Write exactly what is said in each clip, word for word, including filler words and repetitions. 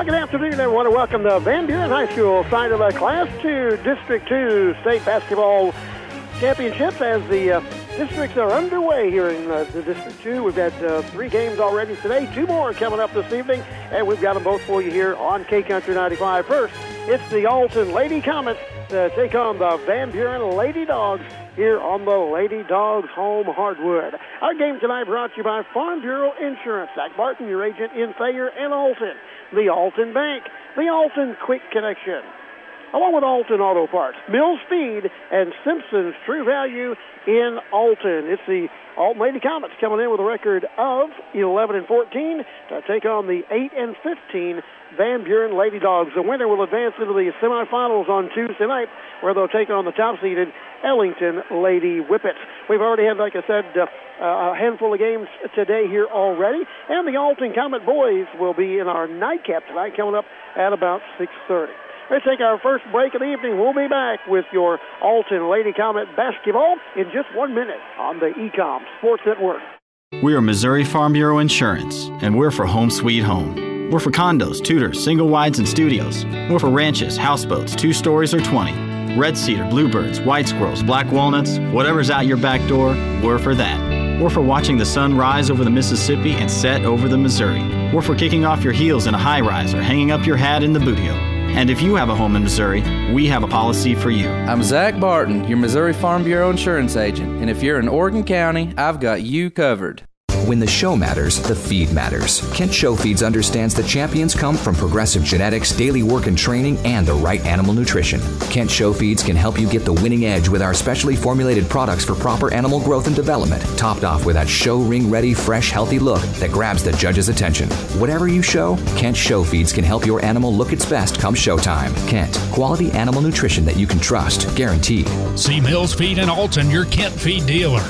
good afternoon, everyone, and welcome to Van Buren High School side of the Class two District two State Basketball Championships as the uh, districts are underway here in uh, the District two. We've had uh, three games already today, two more coming up this evening, and we've got them both for you here on K-Country ninety-five. First, it's the Alton Lady Comets to take on the Van Buren Lady Dogs here on the Lady Dogs home hardwood. Our game tonight brought to you by Farm Bureau Insurance. Zach Barton, your agent in Thayer and Alton. The Alton Bank, the Alton Quick Connection, along with Alton Auto Parts, Mills Feed, and Simpson's True Value in Alton. It's the Alton Lady Comets coming in with a record of eleven and fourteen to take on the eight and fifteen Van Buren Lady Dogs. The winner will advance into the semifinals on Tuesday night, where they'll take on the top-seeded Ellington Lady Whippets. We've already had, like I said, uh, a handful of games today here already, and the Alton Comet boys will be in our nightcap tonight, coming up at about six thirty. Let's take our first break of the evening. We'll be back with your Alton Lady Comet basketball in just one minute on the E COM Sports Network. We are Missouri Farm Bureau Insurance, and we're for home sweet home. We're for condos, tutors, single wides, and studios. We're for ranches, houseboats, two stories or twenty. Red cedar, bluebirds, white squirrels, black walnuts, whatever's out your back door, we're for that. We're for watching the sun rise over the Mississippi and set over the Missouri. We're for kicking off your heels in a high-rise or hanging up your hat in the bootio. And if you have a home in Missouri, we have a policy for you. I'm Zach Barton, your Missouri Farm Bureau insurance agent. And if you're in Oregon County, I've got you covered. When the show matters, the feed matters. Kent Show Feeds understands that champions come from progressive genetics, daily work and training, and the right animal nutrition. Kent Show Feeds can help you get the winning edge with our specially formulated products for proper animal growth and development, topped off with that show ring ready, fresh, healthy look that grabs the judge's attention. Whatever you show, Kent Show Feeds can help your animal look its best come showtime. Kent, quality animal nutrition that you can trust, guaranteed. See Mills Feed in Alton, your Kent Feed dealer.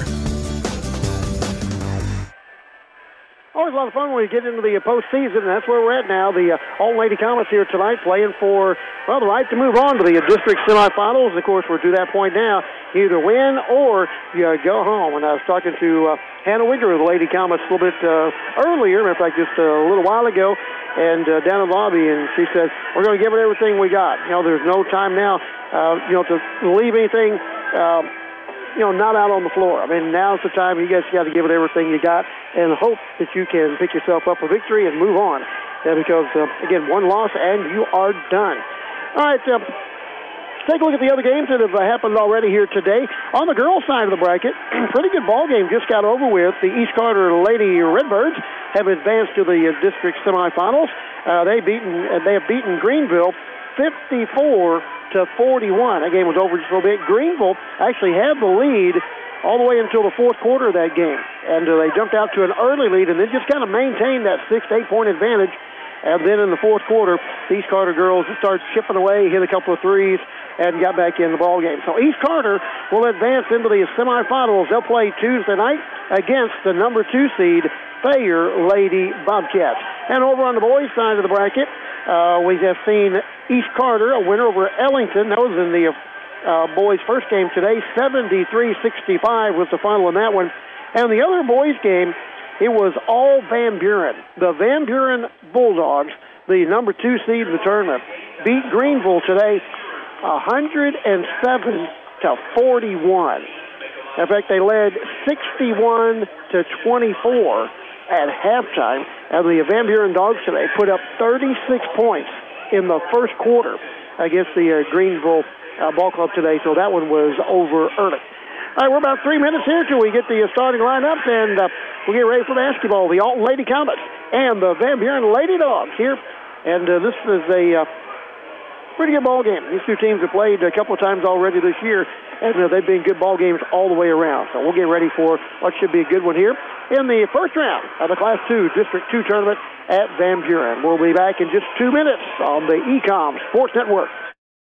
Always a lot of fun when we get into the postseason, and that's where we're at now. The uh, Alton Lady Comets here tonight playing for, well, the right to move on to the uh, district semifinals. Of course, we're to that point now. You either win or you uh, go home. And I was talking to uh, Hannah Wigger of the Lady Comets a little bit uh, earlier, in fact, just a little while ago, and uh, down in the lobby, and she said, we're going to give it everything we got. You know, there's no time now, uh, you know, to leave anything uh, you know, not out on the floor. I mean, now's the time you guys got to give it everything you got and hope that you can pick yourself up a victory and move on. Uh, because, uh, again, one loss and you are done. All right, uh, take a look at the other games that have uh, happened already here today. On the girls' side of the bracket, pretty good ball game just got over with. The East Carter Lady Redbirds have advanced to the uh, district semifinals. Uh, they beaten, uh, they have beaten Greenville fifty-four to forty-one. That game was over just a little bit. Greenville actually had the lead all the way until the fourth quarter of that game. And uh, they jumped out to an early lead and then just kind of maintained that six to eight point advantage. And then in the fourth quarter, the East Carter girls started chipping away, hit a couple of threes, and got back in the ball game. So East Carter will advance into the semifinals. They'll play Tuesday night against the number two seed, Thayer Lady Bobcats. And over on the boys' side of the bracket, uh, we have seen East Carter, a winner over Ellington. That was in the uh, boys' first game today. seventy-three sixty-five was the final in that one. And the other boys' game, it was all Van Buren. The Van Buren Bulldogs, the number two seed in the tournament, beat Greenville today one hundred seven to forty-one. In fact, they led sixty-one to twenty-four at halftime. And the Van Buren Dogs today put up thirty-six points in the first quarter against the uh, Greenville uh, Ball Club today. So that one was over early. All right, we're about three minutes here till we get the uh, starting lineups, and uh, we'll get ready for basketball. The Alton Lady Comets and the Van Buren Lady Dogs here. And uh, this is a uh, pretty good ball game. These two teams have played a couple of times already this year, and uh, they've been good ball games all the way around. So we'll get ready for what should be a good one here in the first round of the Class two District two tournament at Van Buren. We'll be back in just two minutes on the E COM Sports Network.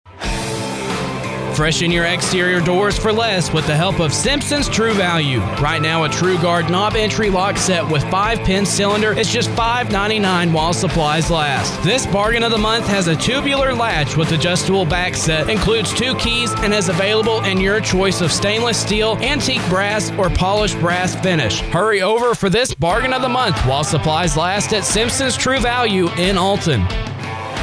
Freshen your exterior doors for less with the help of Simpson's True Value. Right now, a True Guard knob entry lock set with five-pin cylinder is just five ninety-nine while supplies last. This bargain of the month has a tubular latch with adjustable back set, includes two keys, and is available in your choice of stainless steel, antique brass, or polished brass finish. Hurry over for this bargain of the month while supplies last at Simpson's True Value in Alton.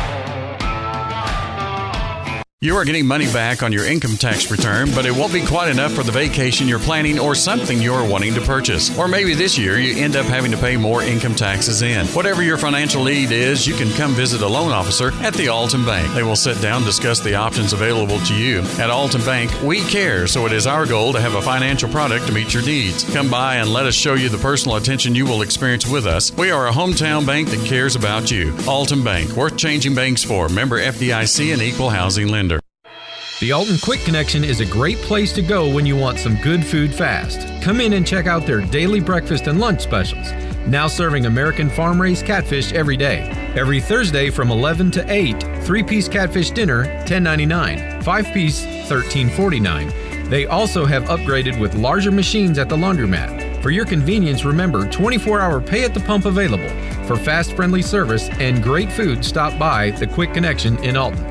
You are getting money back on your income tax return, but it won't be quite enough for the vacation you're planning or something you're wanting to purchase. Or maybe this year you end up having to pay more income taxes in. Whatever your financial need is, you can come visit a loan officer at the Alton Bank. They will sit down and discuss the options available to you. At Alton Bank, we care, so it is our goal to have a financial product to meet your needs. Come by and let us show you the personal attention you will experience with us. We are a hometown bank that cares about you. Alton Bank, worth changing banks for. Member F D I C and equal housing lender. The Alton Quick Connection is a great place to go when you want some good food fast. Come in and check out their daily breakfast and lunch specials. Now serving American farm-raised catfish every day. Every Thursday from eleven to eight, three-piece catfish dinner, ten ninety-nine. Five-piece, thirteen forty-nine. They also have upgraded with larger machines at the laundromat. For your convenience, remember twenty-four hour pay at the pump available. For fast, friendly service and great food, stop by the Quick Connection in Alton.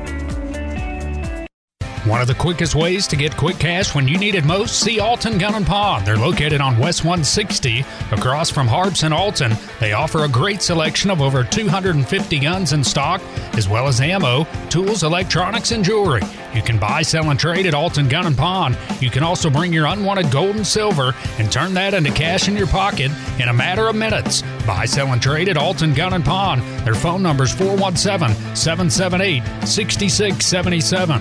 One of the quickest ways to get quick cash when you need it most, see Alton Gun and Pawn. They're located on West one sixty, across from Harps and Alton. They offer a great selection of over two hundred fifty guns in stock, as well as ammo, tools, electronics, and jewelry. You can buy, sell, and trade at Alton Gun and Pawn. You can also bring your unwanted gold and silver and turn that into cash in your pocket in a matter of minutes. Buy, sell, and trade at Alton Gun and Pawn. Their phone number is four one seven, seven seven eight, six six seven seven.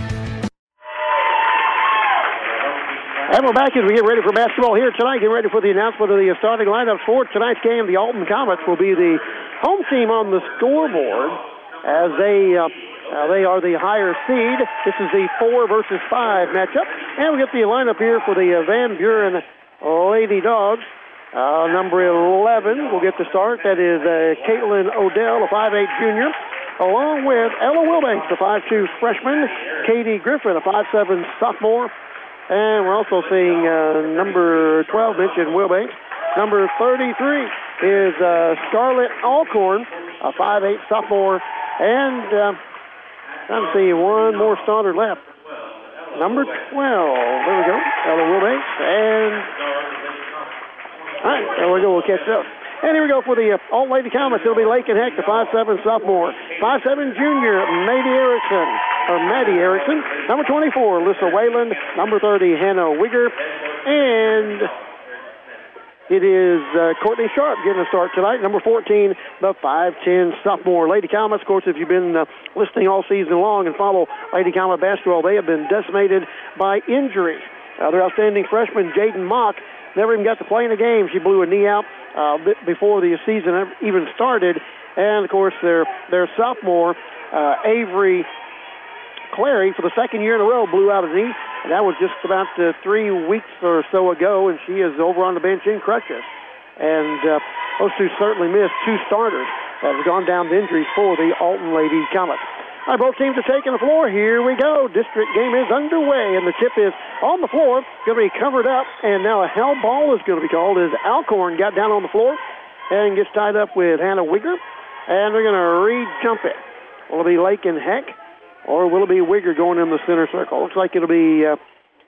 And we're back as we get ready for basketball here tonight. Get ready for the announcement of the starting lineup for tonight's game. The Alton Comets will be the home team on the scoreboard as they uh, uh, they are the higher seed. This is the four versus five matchup. And we get the lineup here for the uh, Van Buren Lady Dogs. Uh, number eleven will get the start. That is uh, Caitlin Odell, a five eight junior, along with Ella Wilbanks, a five two freshman, Katie Griffin, a five seven sophomore. And we're also seeing uh, number twelve mentioned Wilbanks. Number thirty-three is uh, Scarlett Alcorn, a five eight sophomore. And uh, trying to see one more starter left. Number twelve. There we go. Ella Wilbanks. And all right, there we go. We'll catch up. And here we go for the uh, Alton Lady Comets. It'll be Lakin Heck, the five seven sophomore. five seven junior, Maddie Erickson. Or Maddie Erickson. Number twenty-four, Alyssa Wayland. Number thirty, Hannah Wigger. And it is uh, Courtney Sharp getting a start tonight. Number fourteen, the five ten sophomore. Lady Comets, of course, if you've been uh, listening all season long and follow Lady Comet basketball, they have been decimated by injury. Uh, their outstanding freshman, Jaden Mock, never even got to play in a game. She blew a knee out uh, before the season even started. And, of course, their, their sophomore, uh, Avery Clary, for the second year in a row, blew out a knee. And that was just about uh, three weeks or so ago, and she is over on the bench in crutches. And uh, those two certainly missed two starters that have gone down to injuries for the Alton Lady Comets. All right, both teams are taking the floor. Here we go. District game is underway, and the tip is on the floor. Going to be covered up, and now a hell ball is going to be called as Alcorn got down on the floor and gets tied up with Hannah Wigger. And they're going to re-jump it. Will it be Lakin Heck, or will it be Wigger going in the center circle? Looks like it'll be uh,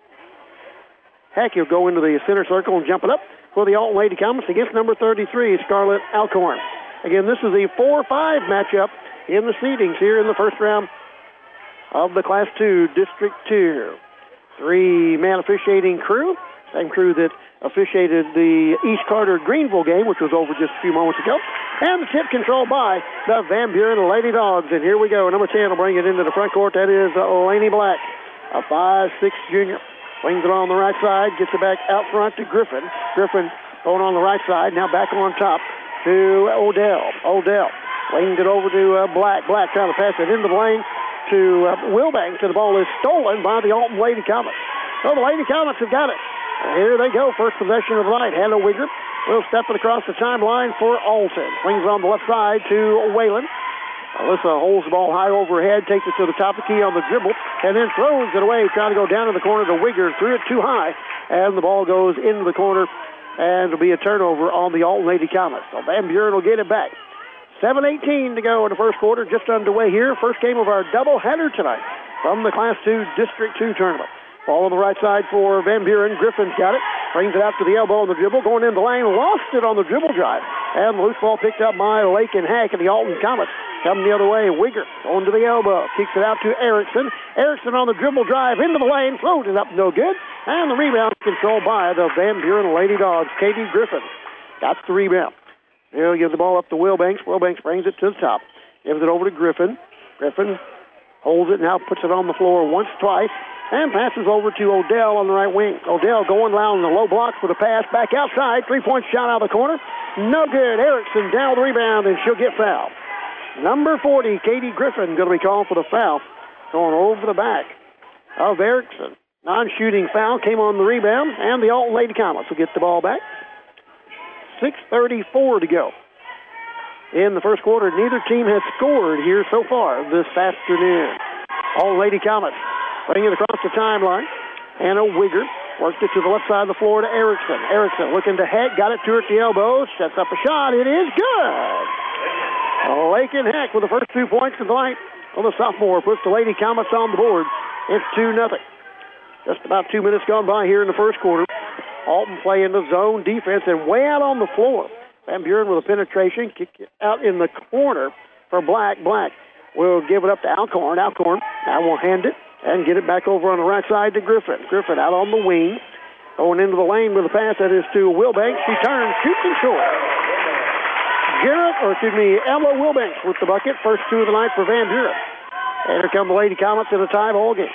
Heck. He'll go into the center circle and jump it up for the Alton Lady Comets against number thirty-three, Scarlett Alcorn. Again, this is a four five matchup in the seedings here in the first round of the Class two District two. Three-man officiating crew, same crew that officiated the East Carter Greenville game, which was over just a few moments ago. And the tip controlled by the Van Buren Lady Dogs. And here we go. Number ten will bring it into the front court. That is uh, Laney Black, a five six junior. Swings it on the right side, gets it back out front to Griffin. Griffin going on the right side, now back on top to Odell. Odell swings it over to uh, Black. Black trying to pass it into the lane to uh, Wilbanks, and the ball is stolen by the Alton Lady Comets. So the Lady Comets have got it. And here they go, first possession of the night. Hannah Wigger will step it across the timeline for Alton. Swings it on the left side to Wayland. Alyssa holds the ball high overhead, takes it to the top of the key on the dribble, and then throws it away, trying to go down in the corner to Wigger. Threw it too high, and the ball goes into the corner, and it'll be a turnover on the Alton Lady Comets. So Van Buren will get it back. seven eighteen to go in the first quarter, just underway here. First game of our doubleheader tonight from the Class two District two tournament. Ball on the right side for Van Buren. Griffin's got it. Brings it out to the elbow on the dribble. Going in the lane. Lost it on the dribble drive. And the loose ball picked up by Lakin Heck, and the Alton Comets Coming the other way, Wigger going to the elbow. Kicks it out to Erickson. Erickson on the dribble drive into the lane. Floated up, no good. And the rebound controlled by the Van Buren Lady Dogs. Katie Griffin got the rebound. He'll give the ball up to Wilbanks. Wilbanks brings it to the top. Gives it over to Griffin. Griffin holds it now, puts it on the floor once, twice, and passes over to Odell on the right wing. Odell going down the low block for the pass. Back outside. Three-point shot out of the corner. No good. Erickson down the rebound, and she'll get fouled. Number forty, Katie Griffin, going to be called for the foul. Going over the back of Erickson. Non-shooting foul came on the rebound, and the Alton Lady Comets will get the ball back. six thirty-four to go in the first quarter. Neither team has scored here so far this afternoon. Alton Lady Comets putting it across the timeline. Hannah Wigger worked it to the left side of the floor to Erickson. Erickson looking to Heck, got it to her at the elbow, sets up a shot. It is good. Lakin Heck with the first two points of the night. Well, the sophomore puts the Lady Comets on the board. It's two nothing. Just about two minutes gone by here in the first quarter. Alton playing the zone defense and way out on the floor. Van Buren with a penetration, kick it out in the corner for Black. Black will give it up to Alcorn. Alcorn now will hand it and get it back over on the right side to Griffin. Griffin out on the wing, going into the lane with a pass that is to Wilbanks. She turns, shoots and short. Garrett, or excuse me, Emma Wilbanks with the bucket. First two of the night for Van Buren. And here come the Lady Comets in a tie ball game.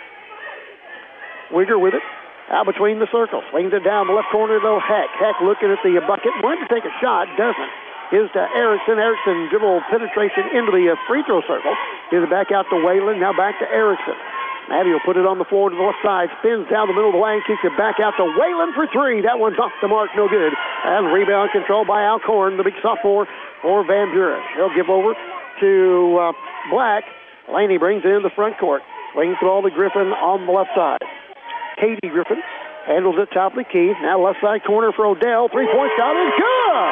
Wigger with it. Out between the circles. Swings it down the left corner, though. Heck. Heck looking at the bucket. Wanted to take a shot. Doesn't. Gives to Erickson. Erickson dribble penetration into the free throw circle. Gives it back out to Whalen. Now back to Erickson. Maddie will put it on the floor to the left side. Spins down the middle of the lane. Kicks it back out to Whalen for three. That one's off the mark. No good. And rebound controlled by Alcorn, the big sophomore for Van Buren. He'll give over to uh, Black. Laney brings it in the front court. Swings the ball to Griffin on the left side. Katie Griffin handles it top of the key. Now left side corner for Odell. Three-point shot is good.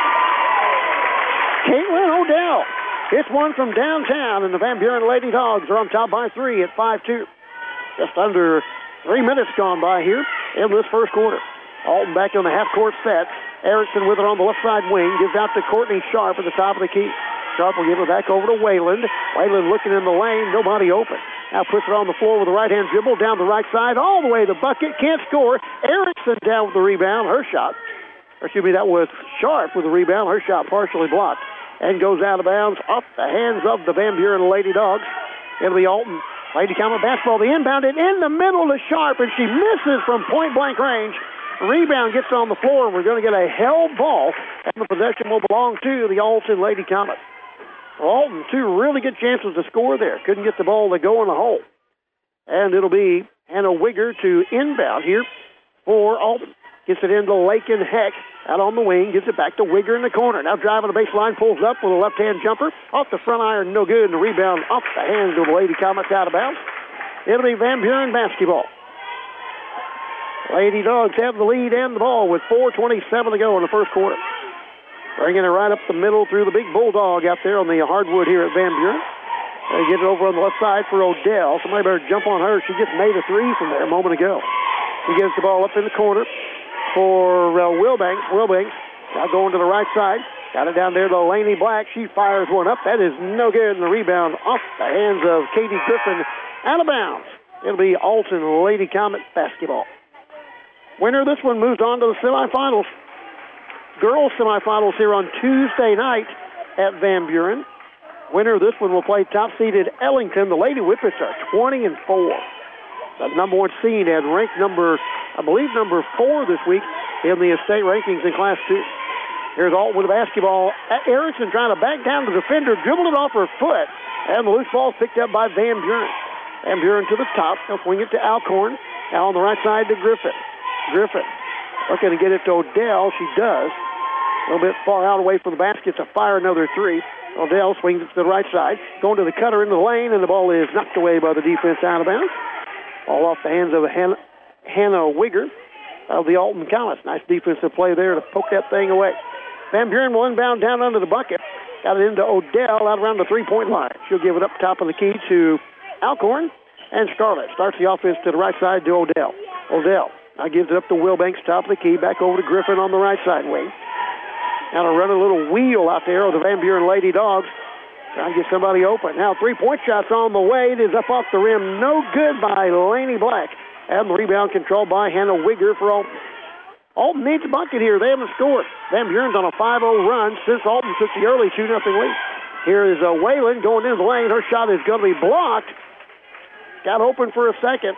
Caitlin Odell. It's one from downtown, and the Van Buren Lady Dogs are on top by three at five two. Just under three minutes gone by here in this first quarter. Alton back on the half-court set. Erickson with it on the left side wing. Gives out to Courtney Sharp at the top of the key. Sharp will give it back over to Wayland. Wayland looking in the lane. Nobody open. Now puts it on the floor with a right-hand dribble down the right side. All the way to the bucket. Can't score. Erickson down with the rebound. Her shot. Or excuse me, that was Sharp with the rebound. Her shot partially blocked. And goes out of bounds off the hands of the Van Buren Lady Dogs. It'll be Alton. Lady Comet basketball. The inbound it in the middle to Sharp, and she misses from point-blank range. Rebound gets on the floor, and we're going to get a held ball, and the possession will belong to the Alton Lady Comet. Alton, two really good chances to score there. Couldn't get the ball to go in the hole. And it'll be Hannah Wigger to inbound here for Alton. Gets it into Lakin Heck out on the wing. Gives it back to Wigger in the corner. Now driving the baseline, pulls up with a left-hand jumper. Off the front iron, no good. And the rebound off the hands of the Lady Comets out of bounds. It'll be Van Buren basketball. Lady Dogs have the lead and the ball with four twenty-seven to go in the first quarter. Bringing it right up the middle through the big Bulldog out there on the hardwood here at Van Buren. They get it over on the left side for Odell. Somebody better jump on her. She just made a three from there a moment ago. He gives the ball up in the corner for uh, Wilbanks. Wilbanks now going to the right side. Got it down there to Laney Black. She fires one up. That is no good. And the rebound off the hands of Katie Griffin out of bounds. It'll be Alton Lady Comet basketball. Winner of this one moves on to the semifinals. Girls semifinals here on Tuesday night at Van Buren. Winner of this one will play top-seeded Ellington. The Lady Whippets are twenty and four. The number one seed had ranked number, I believe, number four this week in the state rankings in Class two. Here's Alton with the basketball. Erickson trying to back down the defender, dribbled it off her foot, and the loose ball picked up by Van Buren. Van Buren to the top. They'll swing it to Alcorn. Now on the right side to Griffin. Griffin looking to get it to Odell. She does. A little bit far out away from the basket to fire another three. Odell swings it to the right side. Going to the cutter into the lane, and the ball is knocked away by the defense out of bounds. All off the hands of Hannah, Hannah Wigger of the Alton Comets. Nice defensive play there to poke that thing away. Van Buren will inbound down under the bucket. Got it into Odell out around the three-point line. She'll give it up top of the key to Alcorn. And Scarlett starts the offense to the right side to Odell. Odell now gives it up to Wilbanks, top of the key. Back over to Griffin on the right side wing. Now to run a little wheel out there of the Van Buren Lady Dogs. Trying to get somebody open. Now three-point shots on the way. It is up off the rim. No good by Laney Black. And the rebound controlled by Hannah Wigger for Alton. Alton needs a bucket here. They haven't scored. Van Buren's on a five oh run since Alton took the early two nothing lead. Here is uh, Whalen going into the lane. Her shot is going to be blocked. Got open for a second.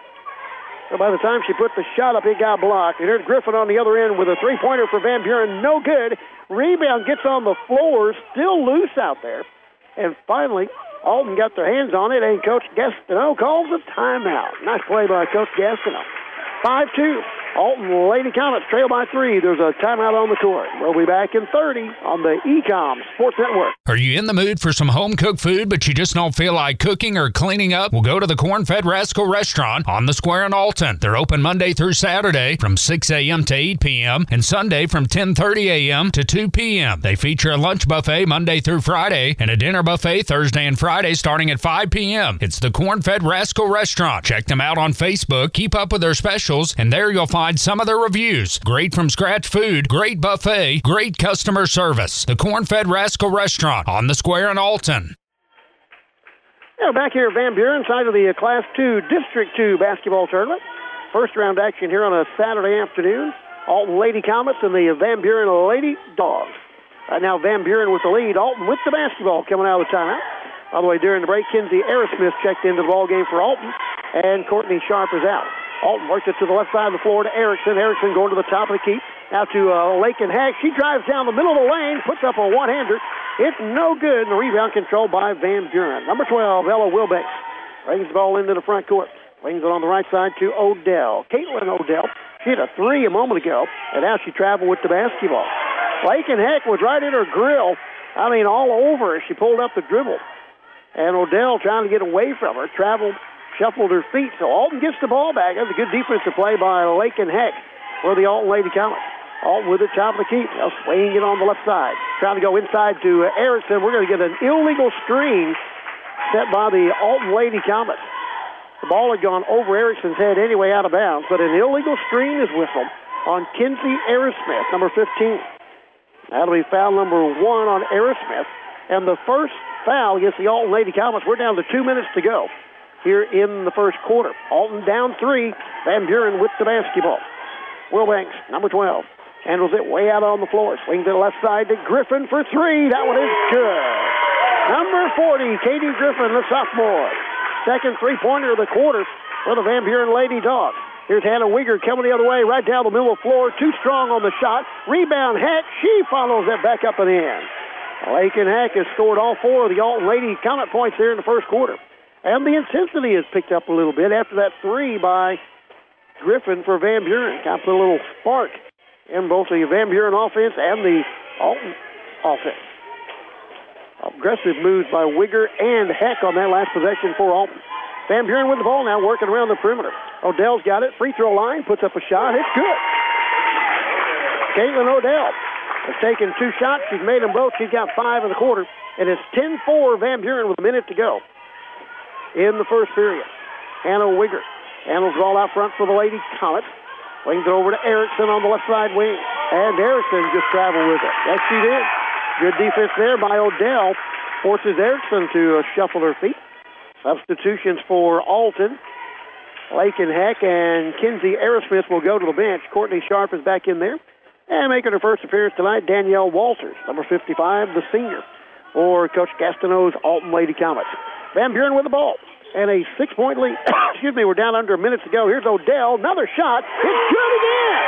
So by the time she put the shot up, it got blocked. And here's Griffin on the other end with a three-pointer for Van Buren. No good. Rebound gets on the floor. Still loose out there. And finally, Alton got their hands on it, and Coach Gastineau calls a timeout. Nice play by Coach Gastineau. five two. Alton Lady Comets trail by three. There's a timeout on the court. We'll be back in thirty on the E COM Sports Network. Are you in the mood for some home-cooked food, but you just don't feel like cooking or cleaning up? Well, go to the Corn-Fed Rascal Restaurant on the Square in Alton. They're open Monday through Saturday from six a.m. to eight p.m. and Sunday from ten thirty a.m. to two p.m. They feature a lunch buffet Monday through Friday and a dinner buffet Thursday and Friday starting at five p.m. It's the Corn-Fed Rascal Restaurant. Check them out on Facebook. Keep up with their specials, and there you'll find some of their reviews. Great from scratch food, great buffet, great customer service. The Corn-Fed Rascal Restaurant on the Square in Alton. Yeah, back here at Van Buren, side of the Class two District two basketball tournament. First round action here on a Saturday afternoon. Alton Lady Comets and the Van Buren Lady Dogs. Right now Van Buren with the lead. Alton with the basketball coming out of the timeout. By the way, during the break, Kinsey Aerosmith checked into the ball game for Alton, and Courtney Sharp is out. Alton worked it to the left side of the floor to Erickson. Erickson going to the top of the key. Now to uh, Lakin Hack. She drives down the middle of the lane, puts up a one-hander. It's no good, and the rebound controlled by Van Buren. Number twelve, Ella Wilbanks, brings the ball into the front court. Brings it on the right side to Odell. Caitlin Odell. She hit a three a moment ago, and now she traveled with the basketball. Lakin Hack was right in her grill. I mean, all over as she pulled up the dribble. And Odell trying to get away from her, traveled, shuffled her feet. So Alton gets the ball back. That's a good defensive play by Lakin Heck for the Alton Lady Comets. Alton with the top of the key. Now swinging it on the left side. Trying to go inside to uh, Erickson. We're going to get an illegal screen set by the Alton Lady Comets. The ball had gone over Erickson's head anyway out of bounds, but an illegal screen is whistled on Kinsey Aerosmith, number fifteen. That'll be foul number one on Aerosmith. And the first foul against the Alton Lady Comets. We're down to two minutes to go here in the first quarter. Alton down three. Van Buren with the basketball. Wilbanks, number twelve, handles it way out on the floor. Swings to the left side to Griffin for three. That one is good. Number forty, Katie Griffin, the sophomore. Second three-pointer of the quarter for the Van Buren Lady Dogs. Here's Hannah Wigger coming the other way, right down the middle of the floor. Too strong on the shot. Rebound, Hack. She follows that back up and in. Lakin Hack has scored all four of the Alton Lady Comet points here in the first quarter. And the intensity has picked up a little bit after that three by Griffin for Van Buren. Kind of put a little spark in both the Van Buren offense and the Alton offense. Aggressive moves by Wigger and Heck on that last possession for Alton. Van Buren with the ball now, working around the perimeter. Odell's got it. Free throw line, puts up a shot. It's good. Caitlin Odell has taken two shots. She's made them both. She's got five in the quarter. And it's ten four Van Buren with a minute to go in the first period. Hannah Wigger handles the ball out front for the Lady Comets. Swings it over to Erickson on the left side wing. And Erickson just traveled with it. Yes, she did. Good defense there by Odell. Forces Erickson to uh, shuffle her feet. Substitutions for Alton. Lakin Heck and Kinsey Aerosmith will go to the bench. Courtney Sharp is back in there. And making her first appearance tonight, Danielle Walters, number fifty-five, the senior, for Coach Gastineau's Alton Lady Comets. Van Buren with the ball. And a six-point lead. Excuse me, we're down under a minute to go. Here's Odell. Another shot. It's good again.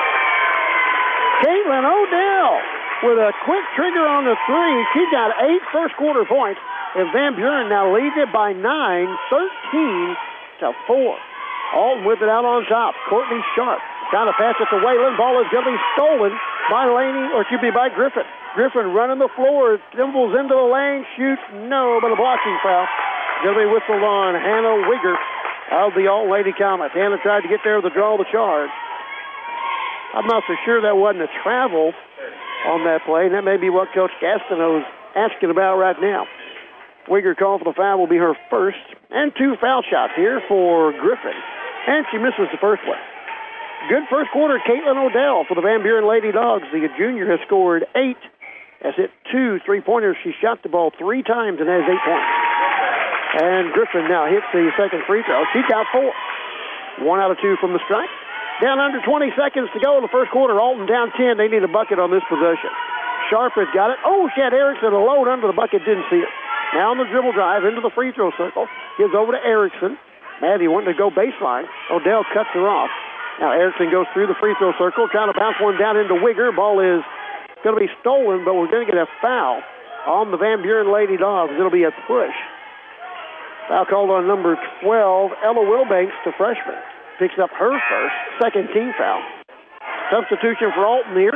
Caitlin Odell with a quick trigger on the three. She got eight first-quarter points. And Van Buren now leads it by nine, thirteen to four. Alton with it out on top. Courtney Sharp trying to pass it to Whalen. Ball is going to be stolen by Laney, or excuse me, by Griffin. Griffin running the floor, dribbles into the lane, shoots, no, but a blocking foul. Going to be whistled on Hannah Wigger of the Alton Lady Comets. Hannah tried to get there to draw the charge. I'm not so sure that wasn't a travel on that play, and that may be what Coach Gastineau is asking about right now. Wigger called for the foul, will be her first, and two foul shots here for Griffin, and she misses the first one. Good first quarter, Caitlin Odell for the Van Buren Lady Dogs. The junior has scored eight has hit two three-pointers. She shot the ball three times and has eight points. And Griffin now hits the second free throw. She's got four. One out of two from the strike. Down under twenty seconds to go in the first quarter. Alton down ten. They need a bucket on this possession. Sharp has got it. Oh, she had Erickson alone under the bucket. Didn't see it. Now on the dribble drive into the free throw circle. Gives over to Erickson. Maddie wanting to go baseline. Odell cuts her off. Now Erickson goes through the free throw circle, trying to bounce one down into Wigger. Ball is going to be stolen, but we're going to get a foul on the Van Buren Lady Dogs. It'll be a push. Foul called on number twelve, Ella Wilbanks, the freshman. Picks up her first, second team foul. Substitution for Alton here.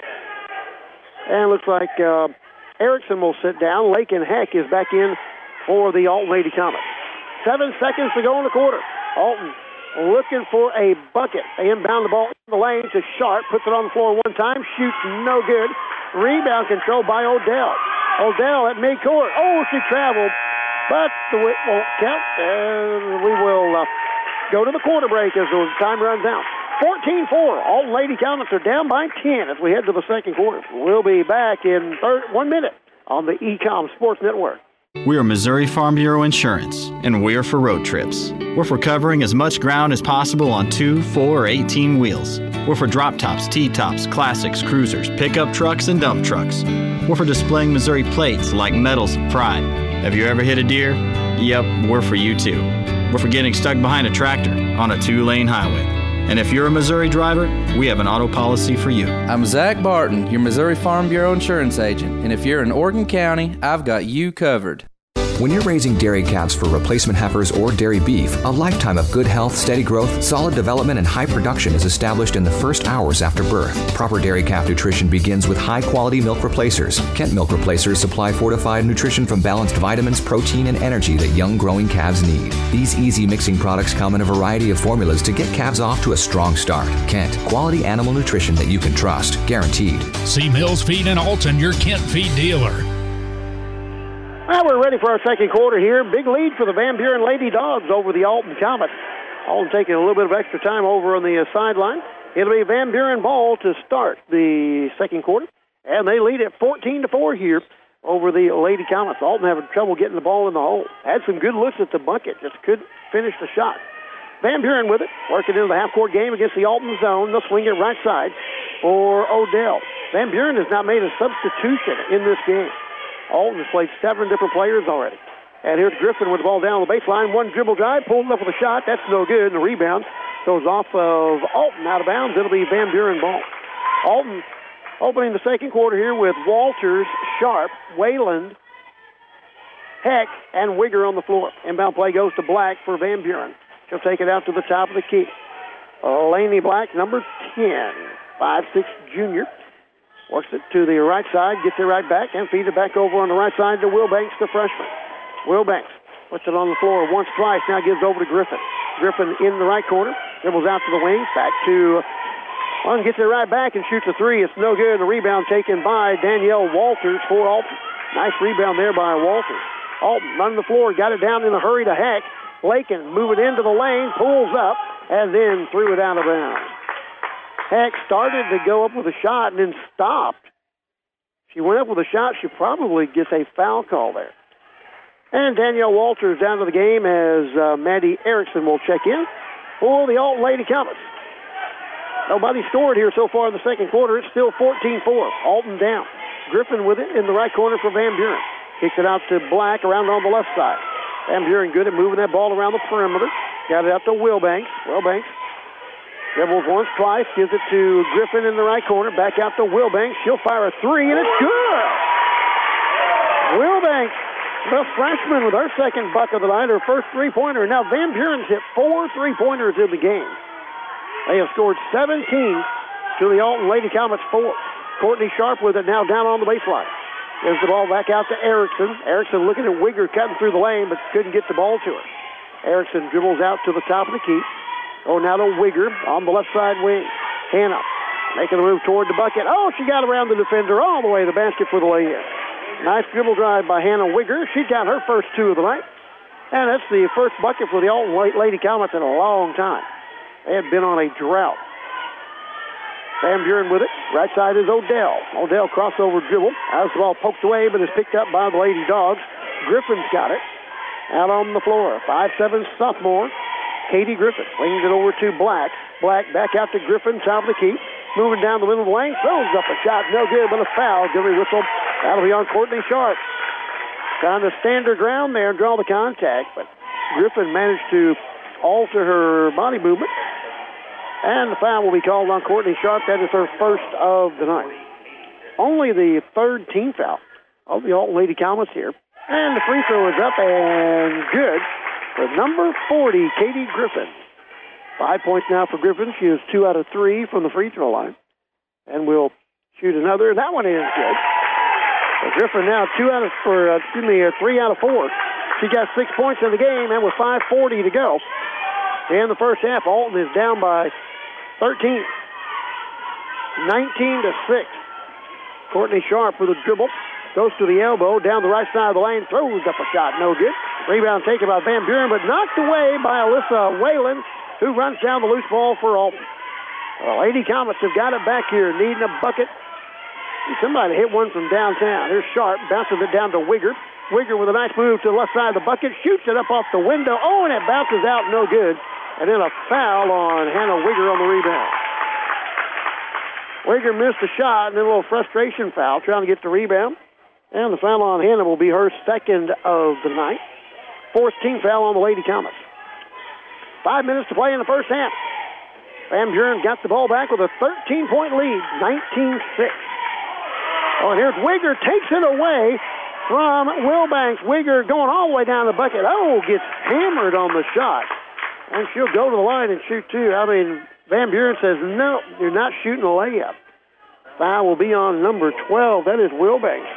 And looks like uh, Erickson will sit down. Lakin Heck is back in for the Alton Lady Comets. Seven seconds to go in the quarter. Alton looking for a bucket. They inbound the ball in the lane to Sharp. Puts it on the floor one time. Shoots no good. Rebound controlled by Odell. Odell at midcourt. Oh, she traveled. But the whip won't count. And we will uh, go to the quarter break as the time runs out. fourteen four. Alton Lady Comets are down by ten as we head to the second quarter. We'll be back in third, one minute on the E COM Sports Network. We are Missouri Farm Bureau Insurance, and we're for road trips. We're for covering as much ground as possible on two, four, or eighteen wheels. We're for drop tops, T-tops, classics, cruisers, pickup trucks, and dump trucks. We're for displaying Missouri plates like medals of pride. Have you ever hit a deer? Yep, we're for you too. We're for getting stuck behind a tractor on a two-lane highway. And if you're a Missouri driver, we have an auto policy for you. I'm Zach Barton, your Missouri Farm Bureau insurance agent. And if you're in Organ County, I've got you covered. When you're raising dairy calves for replacement heifers or dairy beef, a lifetime of good health, steady growth, solid development, and high production is established in the first hours after birth. Proper dairy calf nutrition begins with high-quality milk replacers. Kent Milk Replacers supply fortified nutrition from balanced vitamins, protein, and energy that young growing calves need. These easy mixing products come in a variety of formulas to get calves off to a strong start. Kent, quality animal nutrition that you can trust, guaranteed. See Mills Feed in Alton, your Kent Feed dealer. Well, we're ready for our second quarter here. Big lead for the Van Buren Lady Dogs over the Alton Comets. Alton taking a little bit of extra time over on the uh, sideline. It'll be Van Buren ball to start the second quarter. And they lead at fourteen to four here over the Lady Comets. Alton having trouble getting the ball in the hole. Had some good looks at the bucket, just couldn't finish the shot. Van Buren with it, working into the half-court game against the Alton zone. They'll swing it right side for Odell. Van Buren has not made a substitution in this game. Alton has played seven different players already. And here's Griffin with the ball down on the baseline. One dribble drive, pulled up with a shot. That's no good. And the rebound goes off of Alton out of bounds. It'll be Van Buren ball. Alton opening the second quarter here with Walters, Sharp, Wayland, Heck, and Wigger on the floor. Inbound play goes to Black for Van Buren. She'll take it out to the top of the key. Laney Black, number ten, five six junior. Works it to the right side, gets it right back, and feeds it back over on the right side to Wilbanks, the freshman. Wilbanks puts it on the floor once, twice, now gives over to Griffin. Griffin in the right corner, dribbles out to the wing, back to, well, gets it right back and shoots a three. It's no good. The rebound taken by Danielle Walters for Alton. Nice rebound there by Walters. Alton running the floor, got it down in a hurry to Heck. Lakin move it into the lane, pulls up, and then threw it out of bounds. Heck started to go up with a shot and then stopped. She went up with a shot. She probably gets a foul call there. And Danielle Walters down to the game as uh, Maddie Erickson will check in for the Alton Lady Comets. Nobody scored here so far in the second quarter. It's still fourteen four. Alton down. Griffin with it in the right corner for Van Buren. Kicks it out to Black around on the left side. Van Buren good at moving that ball around the perimeter. Got it out to Wilbanks. Wilbanks dribbles once, twice, gives it to Griffin in the right corner, back out to Wilbanks. She'll fire a three, and it's good! Wilbanks, the freshman, with her second bucket of the night, her first three-pointer. Now Van Buren's hit four three-pointers in the game. They have scored seventeen to the Alton Lady Comets four. Courtney Sharp with it now down on the baseline. Gives the ball back out to Erickson. Erickson looking at Wigger cutting through the lane, but couldn't get the ball to her. Erickson dribbles out to the top of the key. Oh, now to Wigger on the left side wing. Hannah making the move toward the bucket. Oh, she got around the defender all the way to the basket for the lay-in. Nice dribble drive by Hannah Wigger. She got her first two of the night. And that's the first bucket for the Alton Lady Comets in a long time. They had been on a drought. Van Buren with it. Right side is Odell. Odell crossover dribble. As the ball poked away, but is picked up by the Lady Dogs. Griffin's got it. Out on the floor. five seven sophomore, Katie Griffin. Swings it over to Black. Black back out to Griffin, top of the key. Moving down the middle of the lane. Throws up a shot. No good, but a foul. Gilly whistle. That'll be on Courtney Sharp. Trying to stand her ground there and draw the contact, but Griffin managed to alter her body movement. And the foul will be called on Courtney Sharp. That is her first of the night. Only the third team foul of the Alton Lady Comets here. And the free throw is up and good for number forty, Katie Griffin. Five points now for Griffin. She is two out of three from the free throw line. And will shoot another. That one is good. So Griffin now two out of, for, uh, excuse me, uh, three out of four. She got six points in the game, and with five forty to go. In the first half, Alton is down by thirteen. nineteen to six. Courtney Sharp with a dribble. Goes to the elbow, down the right side of the lane, throws up a shot, no good. Rebound taken by Van Buren, but knocked away by Alyssa Whalen, who runs down the loose ball for Alton. The Lady Comets have got it back here, needing a bucket. Somebody hit one from downtown. Here's Sharp, bounces it down to Wigger. Wigger with a nice move to the left side of the bucket, shoots it up off the window. Oh, and it bounces out, no good. And then a foul on Hannah Wigger on the rebound. Wigger missed a shot, and then a little frustration foul, trying to get the rebound. And the foul on Hannah will be her second of the night. Fourth team foul on the Lady Comets. Five minutes to play in the first half. Van Buren got the ball back with a thirteen-point lead, nineteen six. Oh, and here's Wigger, takes it away from Wilbanks. Wigger going all the way down the bucket. Oh, gets hammered on the shot. And she'll go to the line and shoot two. I mean, Van Buren says, no, you're not shooting a layup. Foul will be on number twelve. That is Wilbanks,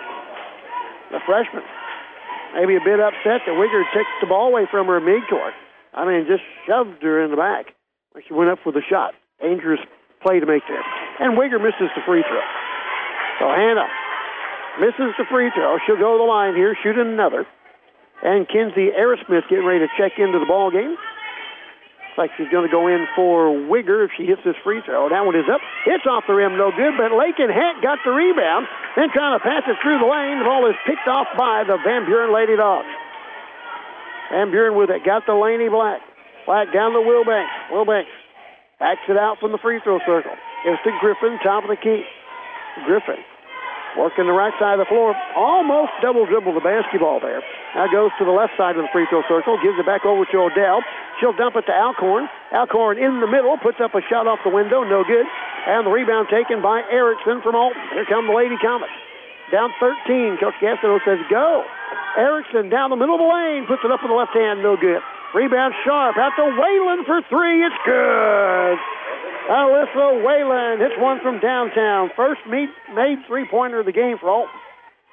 the freshman. Maybe a bit upset that Wigger took the ball away from her mid-court. I mean, just shoved her in the back when she went up for the shot. Dangerous play to make there. And Wigger misses the free throw. So Hannah misses the free throw. She'll go to the line here, shoot another. And Kinsey Aerosmith getting ready to check into the ball game. Looks like she's going to go in for Wigger if she hits this free throw. That one is up. It's off the rim, no good, but Lakin Heck got the rebound. Then trying to pass it through the lane. The ball is picked off by the Van Buren Lady Dogs. Van Buren with it. Got the Laney Black. Black down to Wilbanks. Wilbanks backs it out from the free throw circle. Gives to Griffin, top of the key. Griffin working the right side of the floor. Almost double dribble the basketball there. Now goes to the left side of the free throw circle. Gives it back over to Odell. She'll dump it to Alcorn. Alcorn in the middle. Puts up a shot off the window. No good. And the rebound taken by Erickson from Alton. Here come the Lady Comets. Down thirteen. Coach Gastineau says go. Erickson down the middle of the lane. Puts it up with the left hand. No good. Rebound Sharp. Out to Whalen for three. It's good. Alyssa Whalen hits one from downtown. First made, made three-pointer of the game for Alton.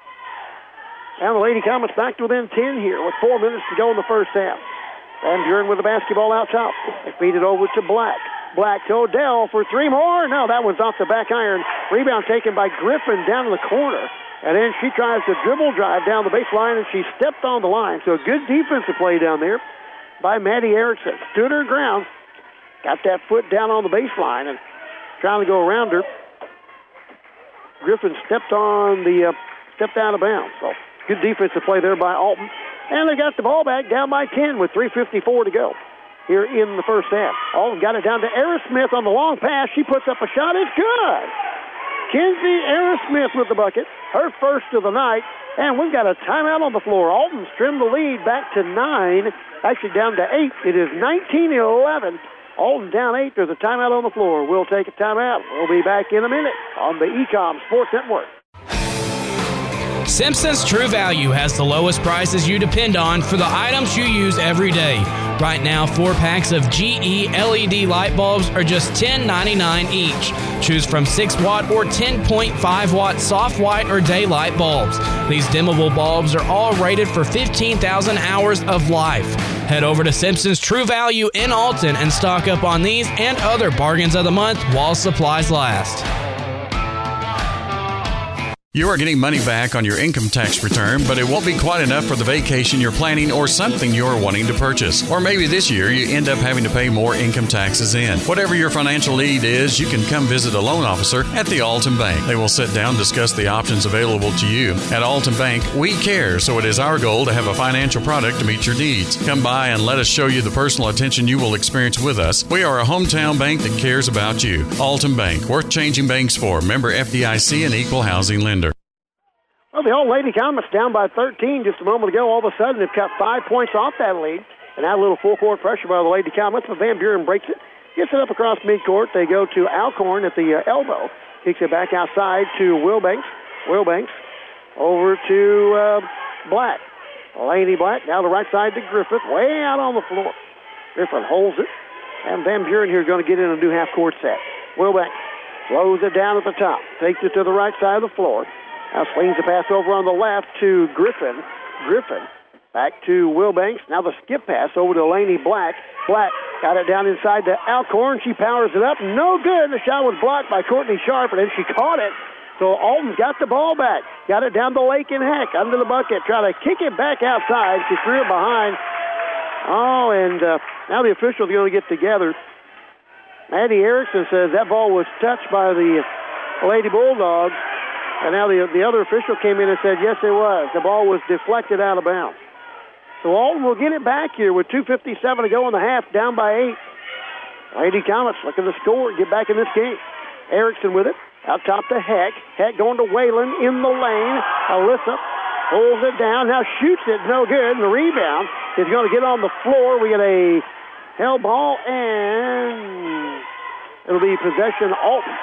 And the Lady Comets back to within ten here with four minutes to go in the first half. Van Buren with the basketball out top. They feed it over to Black. Black to Odell for three more. No, that one's off the back iron. Rebound taken by Griffin down to the corner. And then she tries to dribble drive down the baseline, and she stepped on the line. So a good defensive play down there by Maddie Erickson. Stood her ground. Got that foot down on the baseline and trying to go around her. Griffin stepped on the, uh, stepped out of bounds. So good defensive play there by Alton. And they got the ball back down by ten with three fifty-four to go here in the first half. Alton got it down to Aerosmith on the long pass. She puts up a shot. It's good. Kinsey Aerosmith with the bucket. Her first of the night. And we've got a timeout on the floor. Alton's trimmed the lead back to nine. Actually down to eight. It is nineteen eleven. Alton down eight. There's a timeout on the floor. We'll take a timeout. We'll be back in a minute on the E-Com Sports Network. Simpson's True Value has the lowest prices you depend on for the items you use every day. Right now, four packs of G E L E D light bulbs are just ten ninety-nine each. Choose from six watt or ten point five watt soft white or daylight bulbs. These dimmable bulbs are all rated for fifteen thousand hours of life. Head over to Simpson's True Value in Alton and stock up on these and other bargains of the month while supplies last. You are getting money back on your income tax return, but it won't be quite enough for the vacation you're planning or something you're wanting to purchase. Or maybe this year you end up having to pay more income taxes in. Whatever your financial need is, you can come visit a loan officer at the Alton Bank. They will sit down and discuss the options available to you. At Alton Bank, we care, so it is our goal to have a financial product to meet your needs. Come by and let us show you the personal attention you will experience with us. We are a hometown bank that cares about you. Alton Bank, worth changing banks for. Member F D I C and equal housing lender. Well, the Old Lady Comets down by thirteen just a moment ago. All of a sudden, they've cut five points off that lead. And now a little full-court pressure by the Lady Comets. But Van Buren breaks it, gets it up across midcourt. They go to Alcorn at the uh, elbow. Kicks it back outside to Wilbanks. Wilbanks over to uh, Black. Laney Black now to the right side to Griffith. Way out on the floor. Griffith holds it. And Van Buren here is going to get in and do half-court set. Wilbanks slows it down at the top. Takes it to the right side of the floor. Now swings the pass over on the left to Griffin. Griffin back to Wilbanks. Now the skip pass over to Laney Black. Black got it down inside to Alcorn. She powers it up. No good. The shot was blocked by Courtney Sharp, and then she caught it. So Alton's got the ball back. Got it down to Lakin Heck under the bucket. Try to kick it back outside. She threw it behind. Oh, and uh, now the officials are going to get together. Maddie Erickson says that ball was touched by the Lady Bulldogs. And now the, the other official came in and said, yes, it was. The ball was deflected out of bounds. So Alton will get it back here with two fifty-seven to go in the half, down by eight. Lady Comets look at the score, get back in this game. Erickson with it, out top to Heck. Heck going to Whalen in the lane. Alyssa pulls it down, now shoots it, no good. And the rebound is going to get on the floor. We get a held ball, and it'll be possession Alton.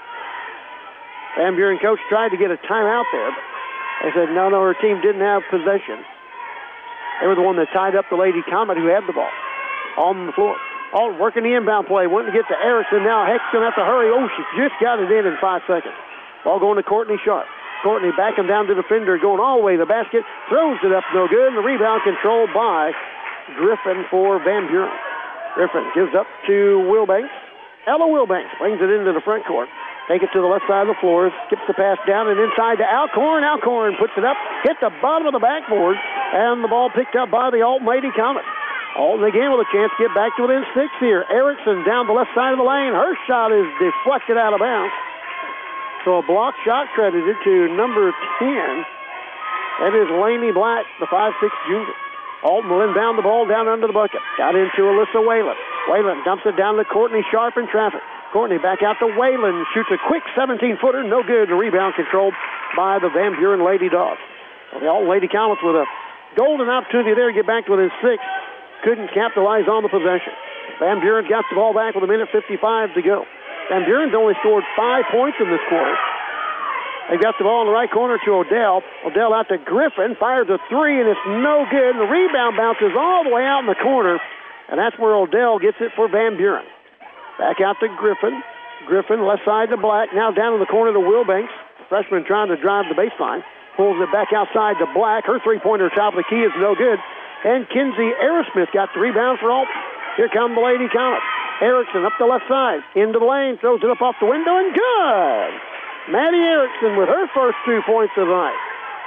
Van Buren coach tried to get a timeout there, but they said no, no, her team didn't have possession. They were the one that tied up the Lady Comet who had the ball on the floor. All working the inbound play, went to get to Erickson. Now Heck's going to have to hurry. Oh, she just got it in in five seconds. Ball going to Courtney Sharp. Courtney backing down to the defender, going all the way to the basket, throws it up, no good, and the rebound controlled by Griffin for Van Buren. Griffin gives up to Wilbanks. Ella Wilbanks brings it into the front court. Take it to the left side of the floor, skips the pass down and inside to Alcorn. Alcorn puts it up, hit the bottom of the backboard, and the ball picked up by the Alton Lady Comets. Alton again with a chance to get back to within six here. Erickson down the left side of the lane. Her shot is deflected out of bounds. So a block shot credited to number ten. That is Laney Black, the five six junior. Alton will inbound the ball down under the bucket. Got into Alyssa Whalen. Whalen dumps it down to Courtney Sharp in traffic. Courtney back out to Whalen. Shoots a quick seventeen-footer. No good. The rebound controlled by the Van Buren Lady Dogs. So the Alton Lady Comets with a golden opportunity there to get back to within six. Couldn't capitalize on the possession. Van Buren got the ball back with a minute fifty-five to go. Van Buren's only scored five points in this quarter. They got the ball in the right corner to Odell. Odell out to Griffin. Fires a three, and it's no good. And the rebound bounces all the way out in the corner. And that's where Odell gets it for Van Buren. Back out to Griffin. Griffin, left side to Black. Now down in the corner to Wilbanks. Freshman trying to drive the baseline. Pulls it back outside to Black. Her three-pointer top of the key is no good. And Kinsey Aerosmith got the rebound for Alton. Here come the Lady Comets. Erickson up the left side. Into the lane. Throws it up off the window and good. Maddie Erickson with her first two points of the night.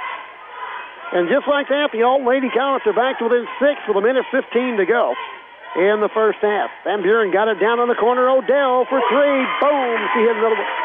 And just like that, the Alton Lady Comets are back to within six with a minute fifteen to go in the first half. Van Buren got it down on the corner. Odell for three. Boom. She hit another one.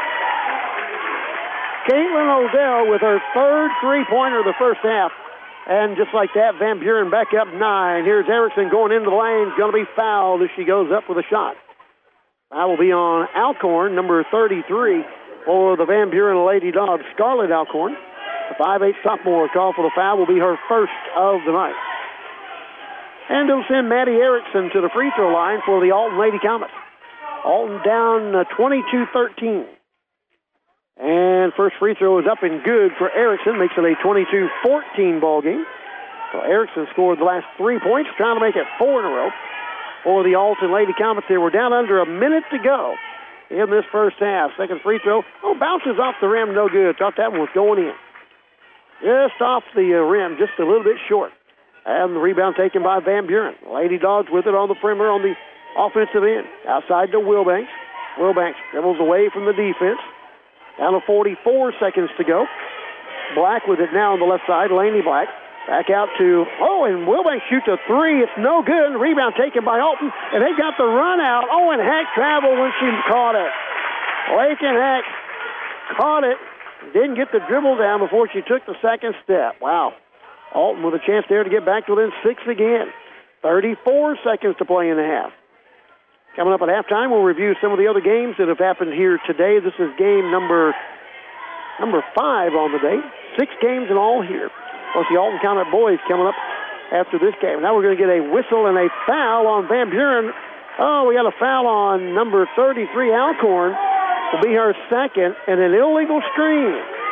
Caitlin Odell with her third three-pointer of the first half. And just like that, Van Buren back up nine. Here's Erickson going into the lane. Going to be fouled as she goes up with a shot. That will be on Alcorn, number thirty-three, for the Van Buren Lady Dogs. Scarlett Alcorn, the five eight sophomore, call for the foul, will be her first of the night. And it'll send Maddie Erickson to the free throw line for the Alton Lady Comets. Alton down uh, twenty-two thirteen. And first free throw is up and good for Erickson. Makes it a twenty-two fourteen ball game. So Erickson scored the last three points, trying to make it four in a row for the Alton Lady Comets. They were down under a minute to go in this first half. Second free throw, oh, bounces off the rim, no good. Thought that one was going in. Just off the uh, rim, just a little bit short. And the rebound taken by Van Buren. Lady Dogs with it on the perimeter on the offensive end. Outside to Wilbanks. Wilbanks dribbles away from the defense. Down to forty-four seconds to go Black with it now on the left side. Laney Black back out to, oh, and Wilbank shoots a three. It's no good. Rebound taken by Alton, and they got the run out. Oh, and Hack traveled when she caught it. Lakin Hack caught it. Didn't get the dribble down before she took the second step. Wow. Alton with a chance there to get back to within six again. thirty-four seconds to play in the half. Coming up at halftime, we'll review some of the other games that have happened here today. This is game number number five on the day. Six games in all here. Of course, the Alton Comet boys coming up after this game. Now we're going to get a whistle and a foul on Van Buren. Oh, we got a foul on number thirty-three, Alcorn. Will be her second, and an illegal screen.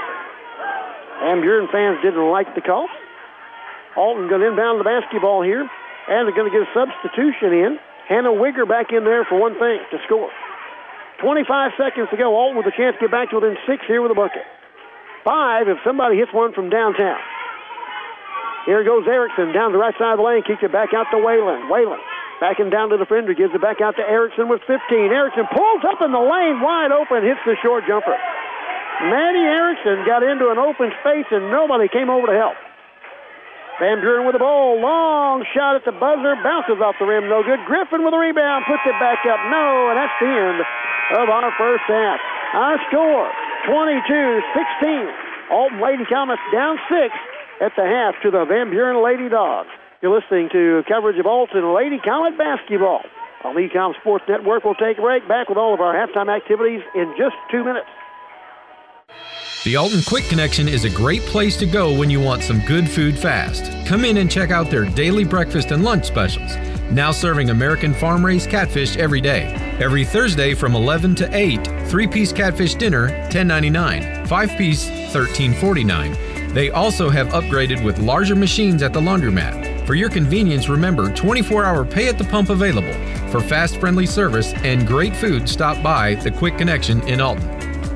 Van Buren fans didn't like the call. Alton going to inbound the basketball here, and they're going to get a substitution in. Hannah Wigger back in there for one thing, to score. twenty-five seconds to go. Alton with a chance to get back to within six here with a bucket. Five if somebody hits one from downtown. Here goes Erickson down the right side of the lane, kicks it back out to Whalen. Whalen backing down to the defender, gives it back out to Erickson with fifteen. Erickson pulls up in the lane, wide open, hits the short jumper. Maddie Erickson got into an open space, and nobody came over to help. Van Buren with the ball, long shot at the buzzer, bounces off the rim, no good. Griffin with a rebound, puts it back up, no, and that's the end of our first half. Our score, twenty-two sixteen. Alton Lady Comets down six at the half to the Van Buren Lady Dogs. You're listening to coverage of Alton Lady Comet basketball on the Ecom Sports Network. We'll take a break, back with all of our halftime activities in just two minutes. The Alton Quick Connection is a great place to go when you want some good food fast. Come in and check out their daily breakfast and lunch specials. Now serving American farm-raised catfish every day. Every Thursday from eleven to eight, three-piece catfish dinner, ten ninety-nine. Five-piece, thirteen forty-nine. They also have upgraded with larger machines at the laundromat. For your convenience, remember twenty-four hour pay at the pump available. For fast, friendly service and great food, stop by the Quick Connection in Alton.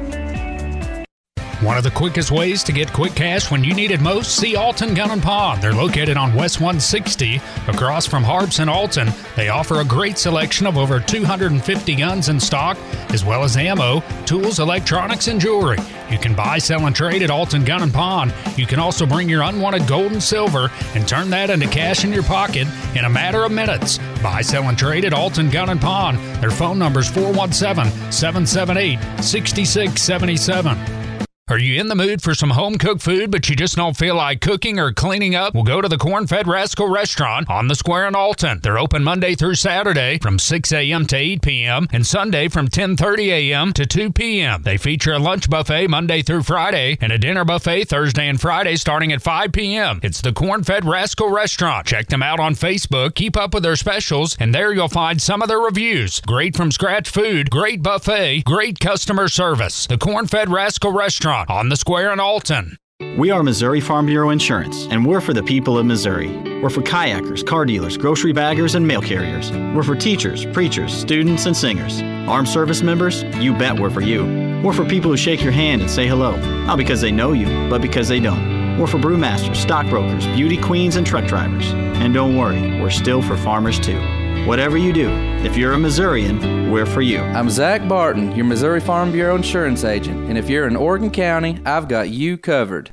One of the quickest ways to get quick cash when you need it most, see Alton Gun and Pawn. They're located on West one sixty, across from Harps and Alton. They offer a great selection of over two hundred fifty guns in stock, as well as ammo, tools, electronics, and jewelry. You can buy, sell, and trade at Alton Gun and Pawn. You can also bring your unwanted gold and silver and turn that into cash in your pocket in a matter of minutes. Buy, sell, and trade at Alton Gun and Pawn. Their phone number is four one seven, seven seven eight, six six seven seven. Are you in the mood for some home-cooked food, but you just don't feel like cooking or cleaning up? Well, go to the Corn-Fed Rascal Restaurant on the Square in Alton. They're open Monday through Saturday from six a.m. to eight p.m. and Sunday from ten thirty a.m. to two p.m. They feature a lunch buffet Monday through Friday and a dinner buffet Thursday and Friday starting at five p.m. It's the Corn-Fed Rascal Restaurant. Check them out on Facebook, keep up with their specials, and there you'll find some of their reviews. Great from-scratch food, great buffet, great customer service. The Corn-Fed Rascal Restaurant on the Square in Alton. We are Missouri Farm Bureau Insurance, and we're for the people of Missouri. We're for kayakers, car dealers, grocery baggers, and mail carriers. We're for teachers, preachers, students, and singers. Armed service members? You bet we're for you. We're for people who shake your hand and say hello, not because they know you, but because they don't. We're for brewmasters, stockbrokers, beauty queens, and truck drivers. And don't worry, we're still for farmers too. Whatever you do, if you're a Missourian, we're for you. I'm Zach Barton, your Missouri Farm Bureau insurance agent, and if you're in Oregon County, I've got you covered.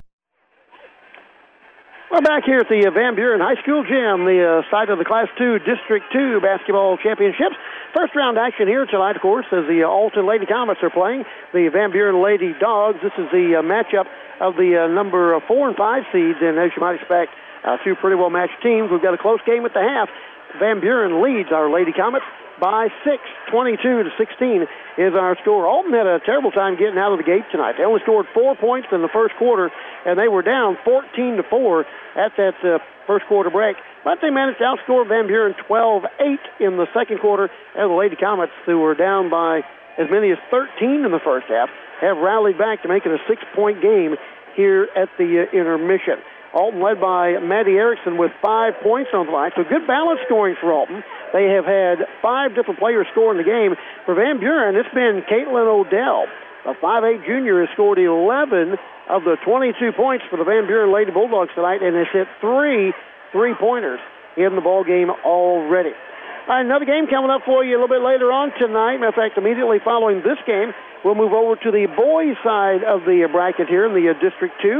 We're back here at the uh, Van Buren High School gym, the uh, site of the Class two District two Basketball Championships. First round action here tonight, of course, as the uh, Alton Lady Comets are playing the Van Buren Lady Dogs. This is the uh, matchup of the uh, number uh, four and five seeds, and as you might expect, uh, two pretty well-matched teams. We've got a close game at the half. Van Buren leads our Lady Comets by six, twenty-two to sixteen is our score. Alton had a terrible time getting out of the gate tonight. They only scored four points in the first quarter, and they were down fourteen to four at that uh, first quarter break. But they managed to outscore Van Buren twelve eight in the second quarter, and the Lady Comets, who were down by as many as thirteen in the first half, have rallied back to make it a six-point game here at the uh, intermission. Alton led by Maddie Erickson with five points on the line. So good balance scoring for Alton. They have had five different players score in the game. For Van Buren, it's been Caitlin Odell. A five eight junior has scored eleven of the twenty-two points for the Van Buren Lady Bulldogs tonight and has hit three three-pointers in the ball game already. All right, another game coming up for you a little bit later on tonight. Matter of fact, immediately following this game, we'll move over to the boys' side of the bracket here in the uh, District two.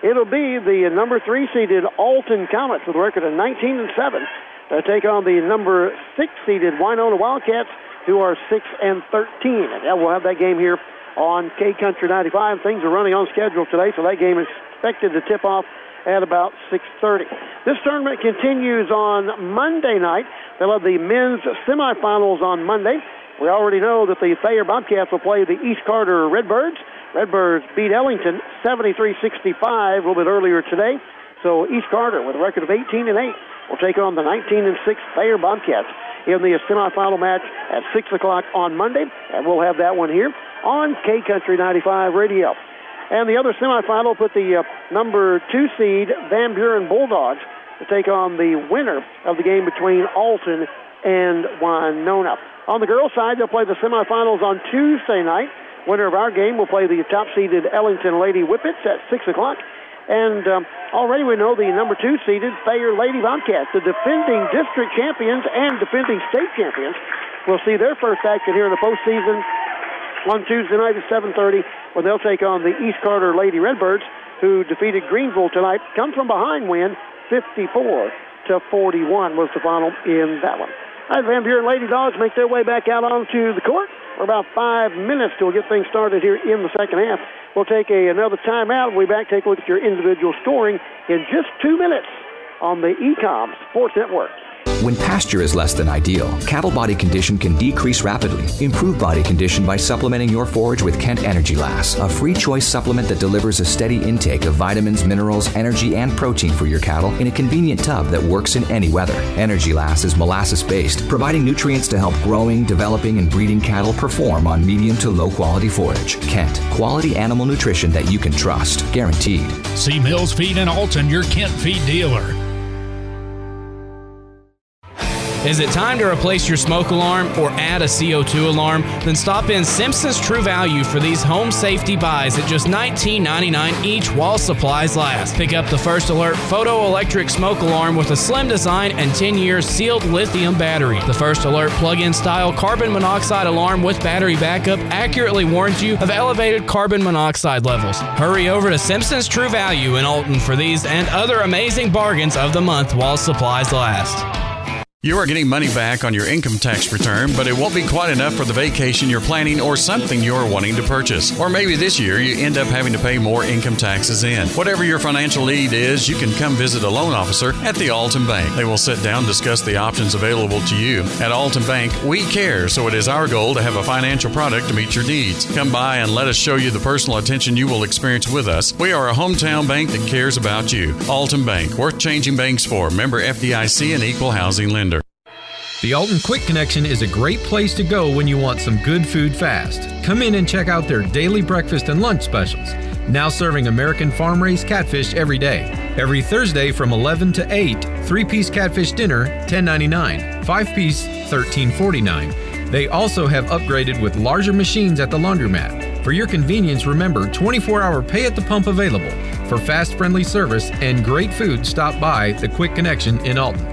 It'll be the number three seeded Alton Comets with a record of nineteen and seven. They take on the number six seeded Winona Wildcats, who are six and thirteen. And yeah, we'll have that game here on K Country ninety-five. Things are running on schedule today, so that game is expected to tip off at about six thirty. This tournament continues on Monday night. They'll have the men's semifinals on Monday. We already know that the Thayer Bobcats will play the East Carter Redbirds. Redbirds beat Ellington seventy-three sixty-five a little bit earlier today. So East Carter, with a record of eighteen and eight, will take on the nineteen and six Thayer Bobcats in the semifinal match at six o'clock on Monday. And we'll have that one here on K Country ninety-five Radio. And the other semifinal put the uh, number two seed Van Buren Bulldogs to take on the winner of the game between Alton and Winona. On the girls' side, they'll play the semifinals on Tuesday night. Winner of our game will play the top-seeded Ellington Lady Whippets at six o'clock. And um, already we know the number two-seeded Thayer Lady Bobcats, the defending district champions and defending state champions, will see their first action here in the postseason on Tuesday night at seven thirty, when they'll take on the East Carter Lady Redbirds, who defeated Greenville tonight. Come from behind win, fifty-four to forty-one was the final in that one. All right, Van Buren Lady Dogs make their way back out onto the court for about five minutes till we get things started here in the second half. We'll take a, another timeout. We'll be back, take a look at your individual scoring in just two minutes on the E COM Sports Network. When pasture is less than ideal, cattle body condition can decrease rapidly. Improve body condition by supplementing your forage with Kent Energy Lass, a free choice supplement that delivers a steady intake of vitamins, minerals, energy, and protein for your cattle in a convenient tub that works in any weather. Energy Lass is molasses-based, providing nutrients to help growing, developing, and breeding cattle perform on medium to low quality forage. Kent, quality animal nutrition that you can trust, guaranteed. See Mills Feed in Alton, your Kent Feed dealer. Is it time to replace your smoke alarm or add a C O two alarm? Then stop in Simpson's True Value for these home safety buys at just nineteen ninety-nine each while supplies last. Pick up the First Alert photoelectric smoke alarm with a slim design and ten year sealed lithium battery. The First Alert plug-in style carbon monoxide alarm with battery backup accurately warns you of elevated carbon monoxide levels. Hurry over to Simpson's True Value in Alton for these and other amazing bargains of the month while supplies last. You are getting money back on your income tax return, but it won't be quite enough for the vacation you're planning or something you're wanting to purchase. Or maybe this year you end up having to pay more income taxes in. Whatever your financial need is, you can come visit a loan officer at the Alton Bank. They will sit down and discuss the options available to you. At Alton Bank, we care, so it is our goal to have a financial product to meet your needs. Come by and let us show you the personal attention you will experience with us. We are a hometown bank that cares about you. Alton Bank, worth changing banks for. Member F D I C and equal housing lender. The Alton Quick Connection is a great place to go when you want some good food fast. Come in and check out their daily breakfast and lunch specials. Now serving American farm-raised catfish every day. Every Thursday from eleven to eight, three-piece catfish dinner, ten ninety-nine. five-piece, thirteen forty-nine. They also have upgraded with larger machines at the laundromat. For your convenience, remember twenty-four hour pay at the pump available. For fast, friendly service and great food, stop by the Quick Connection in Alton.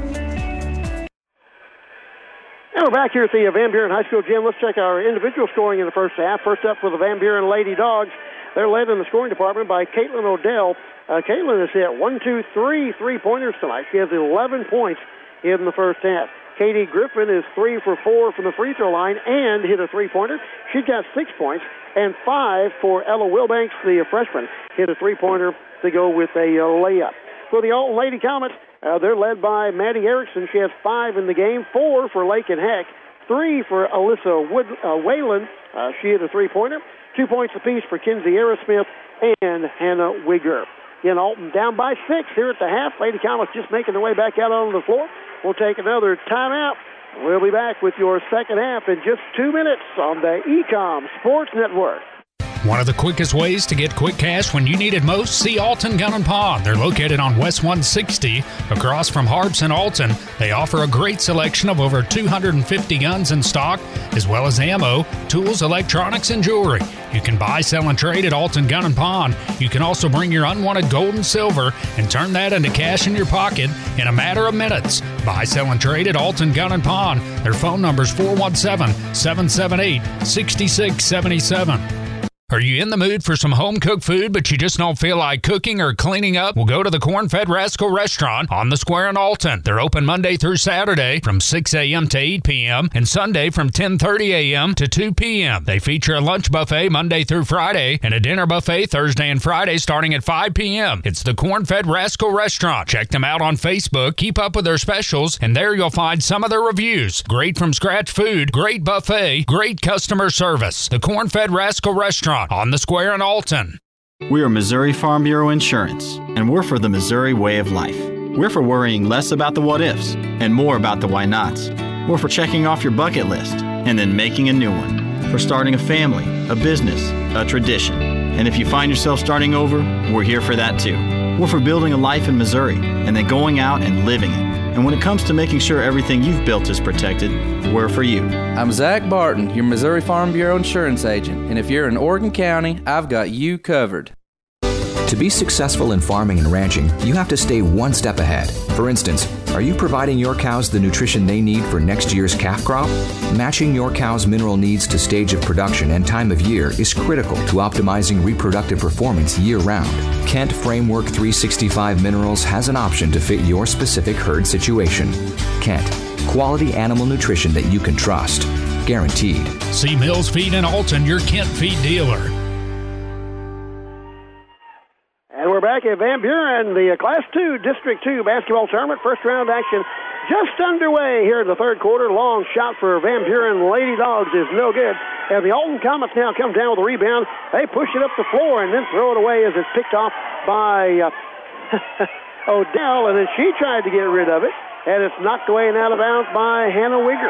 And we're back here at the Van Buren High School gym. Let's check our individual scoring in the first half. First up for the Van Buren Lady Dogs. They're led in the scoring department by Caitlin Odell. Uh, Caitlin has hit one, two, three three-pointers tonight. She has eleven points in the first half. Katie Griffin is three for four from the free throw line and hit a three-pointer. She's got six points. And five for Ella Wilbanks, the freshman, hit a three-pointer to go with a uh, layup. For the Alton Lady Comets, Uh, they're led by Maddie Erickson. She has five in the game, four for Lakin Heck, three for Alyssa Wood, uh, Whalen. Uh, she hit a three-pointer. Two points apiece for Kinsey Aerosmith and Hannah Wigger. In Alton down by six here at the half. Lady Comets just making their way back out on the floor. We'll take another timeout. We'll be back with your second half in just two minutes on the E COM Sports Network. One of the quickest ways to get quick cash when you need it most, see Alton Gun and Pawn. They're located on West one sixty, across from Harps and Alton. They offer a great selection of over two hundred fifty guns in stock, as well as ammo, tools, electronics, and jewelry. You can buy, sell, and trade at Alton Gun and Pawn. You can also bring your unwanted gold and silver and turn that into cash in your pocket in a matter of minutes. Buy, sell, and trade at Alton Gun and Pawn. Their phone number is four one seven, seven seven eight, six six seven seven. Are you in the mood for some home-cooked food, but you just don't feel like cooking or cleaning up? Well, go to the Corn-Fed Rascal Restaurant on the Square in Alton. They're open Monday through Saturday from six a.m. to eight p.m. and Sunday from ten thirty a.m. to two p.m. They feature a lunch buffet Monday through Friday and a dinner buffet Thursday and Friday starting at five p.m. It's the Corn-Fed Rascal Restaurant. Check them out on Facebook, keep up with their specials, and there you'll find some of their reviews. Great from-scratch food, great buffet, great customer service. The Corn-Fed Rascal Restaurant on the Square in Alton. We are Missouri Farm Bureau Insurance, and we're for the Missouri way of life. We're for worrying less about the what-ifs and more about the why-nots. We're for checking off your bucket list and then making a new one. For starting a family, a business, a tradition. And if you find yourself starting over, we're here for that too. We're for building a life in Missouri and then going out and living it. And when it comes to making sure everything you've built is protected, we're for you. I'm Zach Barton, your Missouri Farm Bureau insurance agent, and if you're in Oregon County, I've got you covered. To be successful in farming and ranching, you have to stay one step ahead. For instance, are you providing your cows the nutrition they need for next year's calf crop? Matching your cow's mineral needs to stage of production and time of year is critical to optimizing reproductive performance year-round. Kent Framework three sixty-five Minerals has an option to fit your specific herd situation. Kent, quality animal nutrition that you can trust. Guaranteed. See Mills Feed in Alton, your Kent Feed dealer. And we're back at Van Buren, the Class two, District two basketball tournament. First round action just underway here in the third quarter. Long shot for Van Buren Lady Dogs is no good. And the Alton Comets now come down with a rebound. They push it up the floor and then throw it away as it's picked off by uh, Odell. And then she tried to get rid of it. And it's knocked away and out of bounds by Hannah Wigger.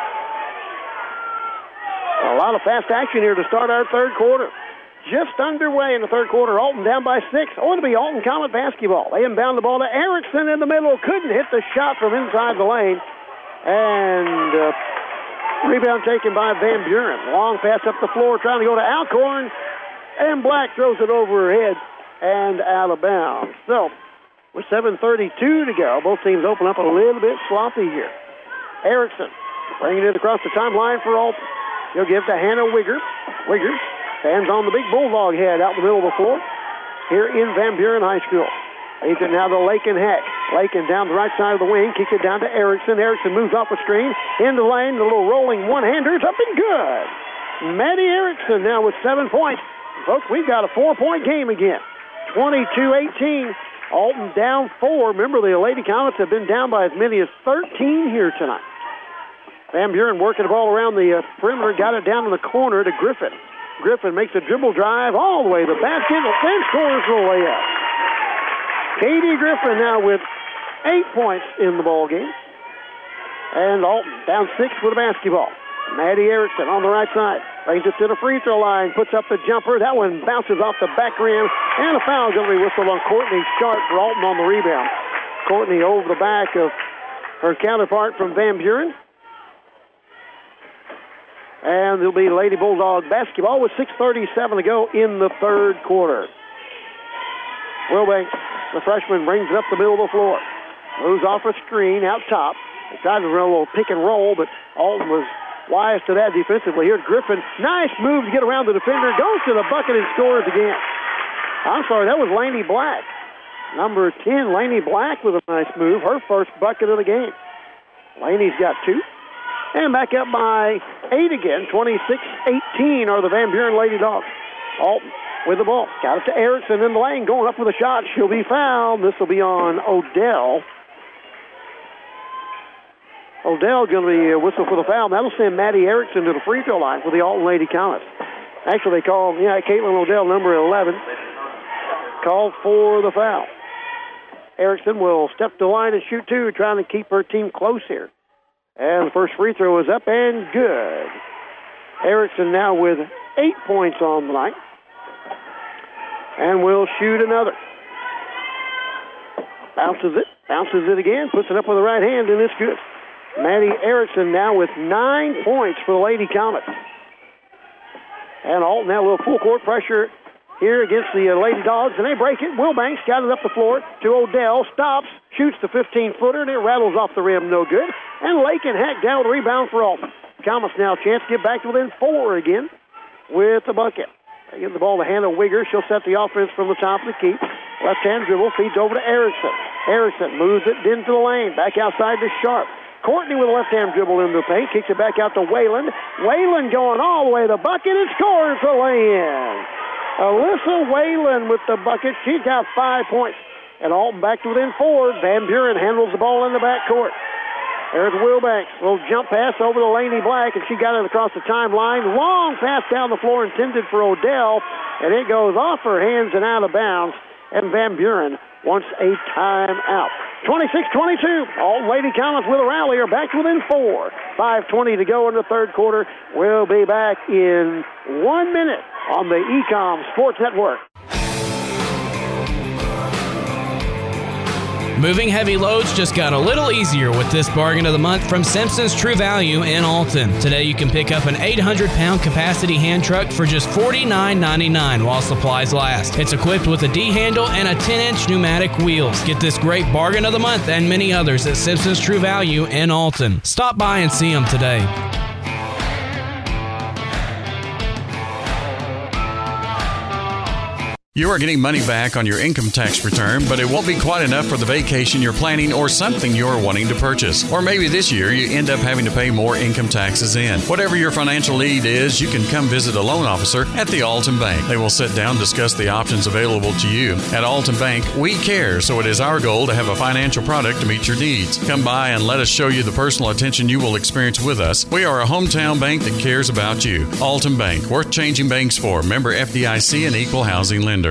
A lot of fast action here to start our third quarter. Just underway in the third quarter. Alton down by six. Oh, it'll be Alton Comet basketball. They inbound the ball to Erickson in the middle. Couldn't hit the shot from inside the lane. And uh, rebound taken by Van Buren. Long pass up the floor trying to go to Alcorn. And Black throws it over her head and out of bounds. So, with seven thirty-two to go, both teams open up a little bit sloppy here. Erickson bringing it across the timeline for Alton. He'll give to Hannah Wigger. Wigger stands on the big bulldog head out in the middle of the floor here in Van Buren High School. Leads it now to Lakin Heck. Lakin down the right side of the wing, kicks it down to Erickson. Erickson moves off the screen, into the lane, the little rolling one-hander. It's up and good. Maddie Erickson now with seven points. Folks, we've got a four-point game again. twenty-two eighteen. Alton down four. Remember, the Lady Comets have been down by as many as thirteen here tonight. Van Buren working the ball around the uh, perimeter, got it down in the corner to Griffin. Griffin makes a dribble drive all the way to the basket and scores the layup. Katie Griffin now with eight points in the ball game. And Alton down six with a basketball. Maddie Erickson on the right side. Brings it to the free throw line. Puts up the jumper. That one bounces off the back rim. And a foul going to be whistled on Courtney Sharp for Alton on the rebound. Courtney over the back of her counterpart from Van Buren. And it'll be Lady Bulldog basketball with six thirty-seven to go in the third quarter. Wilbanks, the freshman, brings it up the middle of the floor. Moves off a screen out top. They tried to run a little pick and roll, but Alton was wise to that defensively. Here's Griffin. Nice move to get around the defender. Goes to the bucket and scores again. I'm sorry, that was Lainey Black. Number ten, Lainey Black with a nice move. Her first bucket of the game. Lainey's got two. And back up by eight again. twenty-six eighteen are the Van Buren Lady Dogs. Alton with the ball. Got it to Erickson in the lane. Going up with a shot. She'll be fouled. This will be on Odell. Odell going to be a whistle for the foul. That'll send Maddie Erickson to the free throw line for the Alton Lady Comets. Actually, they called, yeah, Caitlin Odell, number eleven, called for the foul. Erickson will step to the line and shoot two, trying to keep her team close here. And the first free throw is up and good. Erickson now with eight points on the night. And will shoot another. Bounces it, bounces it again, puts it up with the right hand, and it's good. Maddie Erickson now with nine points for the Lady Comets. And Alton now a little full court pressure here against the uh, Lady Dogs, and they break it. Wilbanks got it up the floor to Odell, stops, shoots the fifteen-footer, and it rattles off the rim, no good. And Lakin Heck down with the rebound for Alton. Comets now a chance to get back to within four again with the bucket. They give the ball to Hannah Wigger. She'll set the offense from the top of the key. Left-hand dribble, feeds over to Erickson. Erickson moves it into the lane. Back outside to Sharp. Courtney with a left-hand dribble into the paint. Kicks it back out to Wayland. Wayland going all the way to the bucket and scores the lay-in. Alyssa Wayland with the bucket. She's got five points. And Alton back to within four. Van Buren handles the ball in the backcourt. There's Wilbanks. Little jump pass over to Laney Black, and she got it across the timeline. Long pass down the floor intended for Odell, and it goes off her hands and out of bounds. And Van Buren wants a timeout. twenty-six twenty-two. Alton Lady Comets with a rally are back to within four. five twenty to go in the third quarter. We'll be back in one minute on the E COM Sports Network. Moving heavy loads just got a little easier with this bargain of the month from Simpson's True Value in Alton. Today you can pick up an eight hundred pound capacity hand truck for just forty-nine ninety-nine while supplies last. It's equipped with a D-handle and a ten inch pneumatic wheels. Get this great bargain of the month and many others at Simpson's True Value in Alton. Stop by and see them today. You are getting money back on your income tax return, but it won't be quite enough for the vacation you're planning or something you're wanting to purchase. Or maybe this year you end up having to pay more income taxes in. Whatever your financial need is, you can come visit a loan officer at the Alton Bank. They will sit down and discuss the options available to you. At Alton Bank, we care, so it is our goal to have a financial product to meet your needs. Come by and let us show you the personal attention you will experience with us. We are a hometown bank that cares about you. Alton Bank, worth changing banks for. Member F D I C and equal housing lender.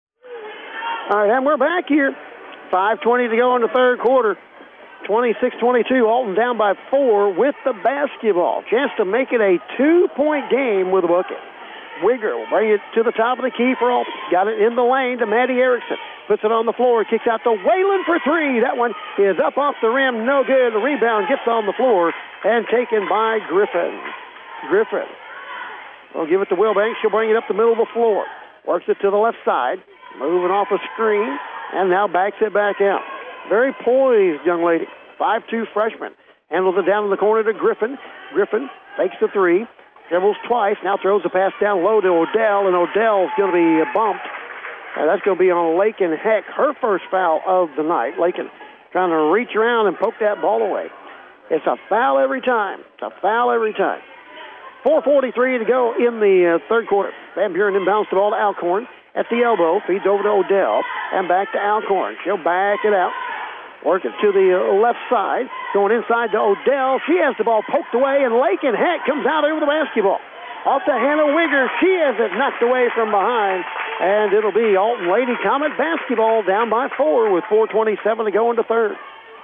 All right, and we're back here. five twenty to go in the third quarter. twenty-six twenty-two, Alton down by four with the basketball. Chance to make it a two-point game with a bucket. Wigger will bring it to the top of the key for Alton. Got it in the lane to Maddie Erickson. Puts it on the floor, kicks out to Wayland for three. That one is up off the rim, no good. The rebound gets on the floor and taken by Griffin. Griffin will give it to Wilbanks. She'll bring it up the middle of the floor. Works it to the left side. Moving off a screen, and now backs it back out. Very poised young lady. five two freshman. Handles it down in the corner to Griffin. Griffin fakes the three. Dribbles twice. Now throws the pass down low to Odell, and Odell's going to be bumped. And that's going to be on Lakin Heck, her first foul of the night. Lakin trying to reach around and poke that ball away. It's a foul every time. It's a foul every time. four forty-three to go in the uh, third quarter. Van Buren inbounds the ball to Alcorn. At the elbow, feeds over to Odell, and back to Alcorn. She'll back it out. Work it to the left side. Going inside to Odell. She has the ball poked away, and Lakin Heck comes out over the basketball. Off to Hannah Wigger. She has it knocked away from behind, and it'll be Alton Lady Comet basketball down by four with four twenty-seven to go in the third.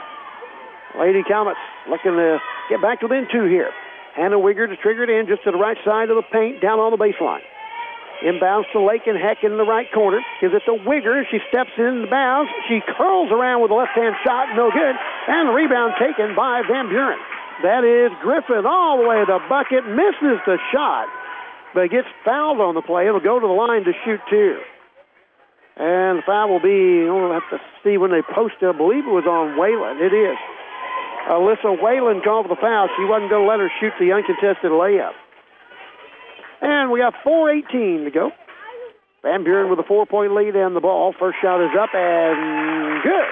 Lady Comets looking to get back within two here. Hannah Wigger to trigger it in just to the right side of the paint, down on the baseline. Inbounds to Lakin Heck in the right corner. Gives it to Wigger. She steps in the bounds. She curls around with a left-hand shot. No good. And the rebound taken by Van Buren. That is Griffin all the way to the bucket. Misses the shot, but gets fouled on the play. It'll go to the line to shoot two. And the foul will be, we'll have to see when they post it. I believe it was on Wayland. It is. Alyssa Wayland called for the foul. She wasn't going to let her shoot the uncontested layup. And we got four eighteen to go. Van Buren with a four-point lead and the ball. First shot is up and good.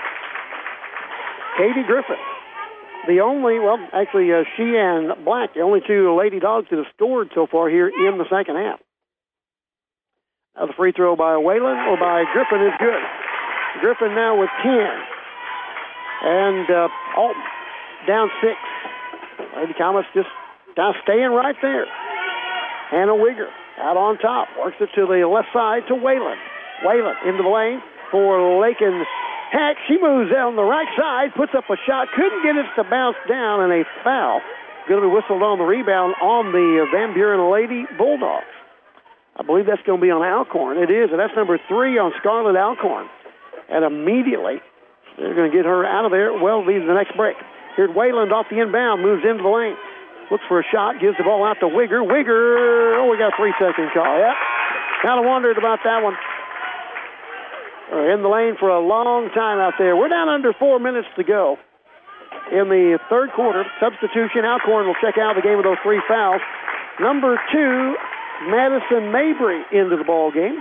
Katie Griffin, the only, well, actually uh, she and Black, the only two Lady Dogs that have scored so far here in the second half. Now the free throw by Wayland or by Griffin is good. Griffin now with ten. And uh, Alton down six. Lady Comets just kind of staying right there. Hannah Wigger out on top. Works it to the left side to Wayland. Wayland into the lane for Lakin Heck. She moves down the right side, puts up a shot. Couldn't get it to bounce down, and a foul. Going to be whistled on the rebound on the Van Buren Lady Bulldogs. I believe that's going to be on Alcorn. It is, and that's number three on Scarlett Alcorn. And immediately, they're going to get her out of there. Well, leads the next break. Here's Wayland off the inbound, moves into the lane. Looks for a shot, gives the ball out to Wigger. Wigger, oh, we got a three-second call. Yep. Kind of wondered about that one. We're in the lane for a long time out there. We're down under four minutes to go in the third quarter. Substitution, Alcorn will check out the game with those three fouls. Number two Madison Mabry into the ball game.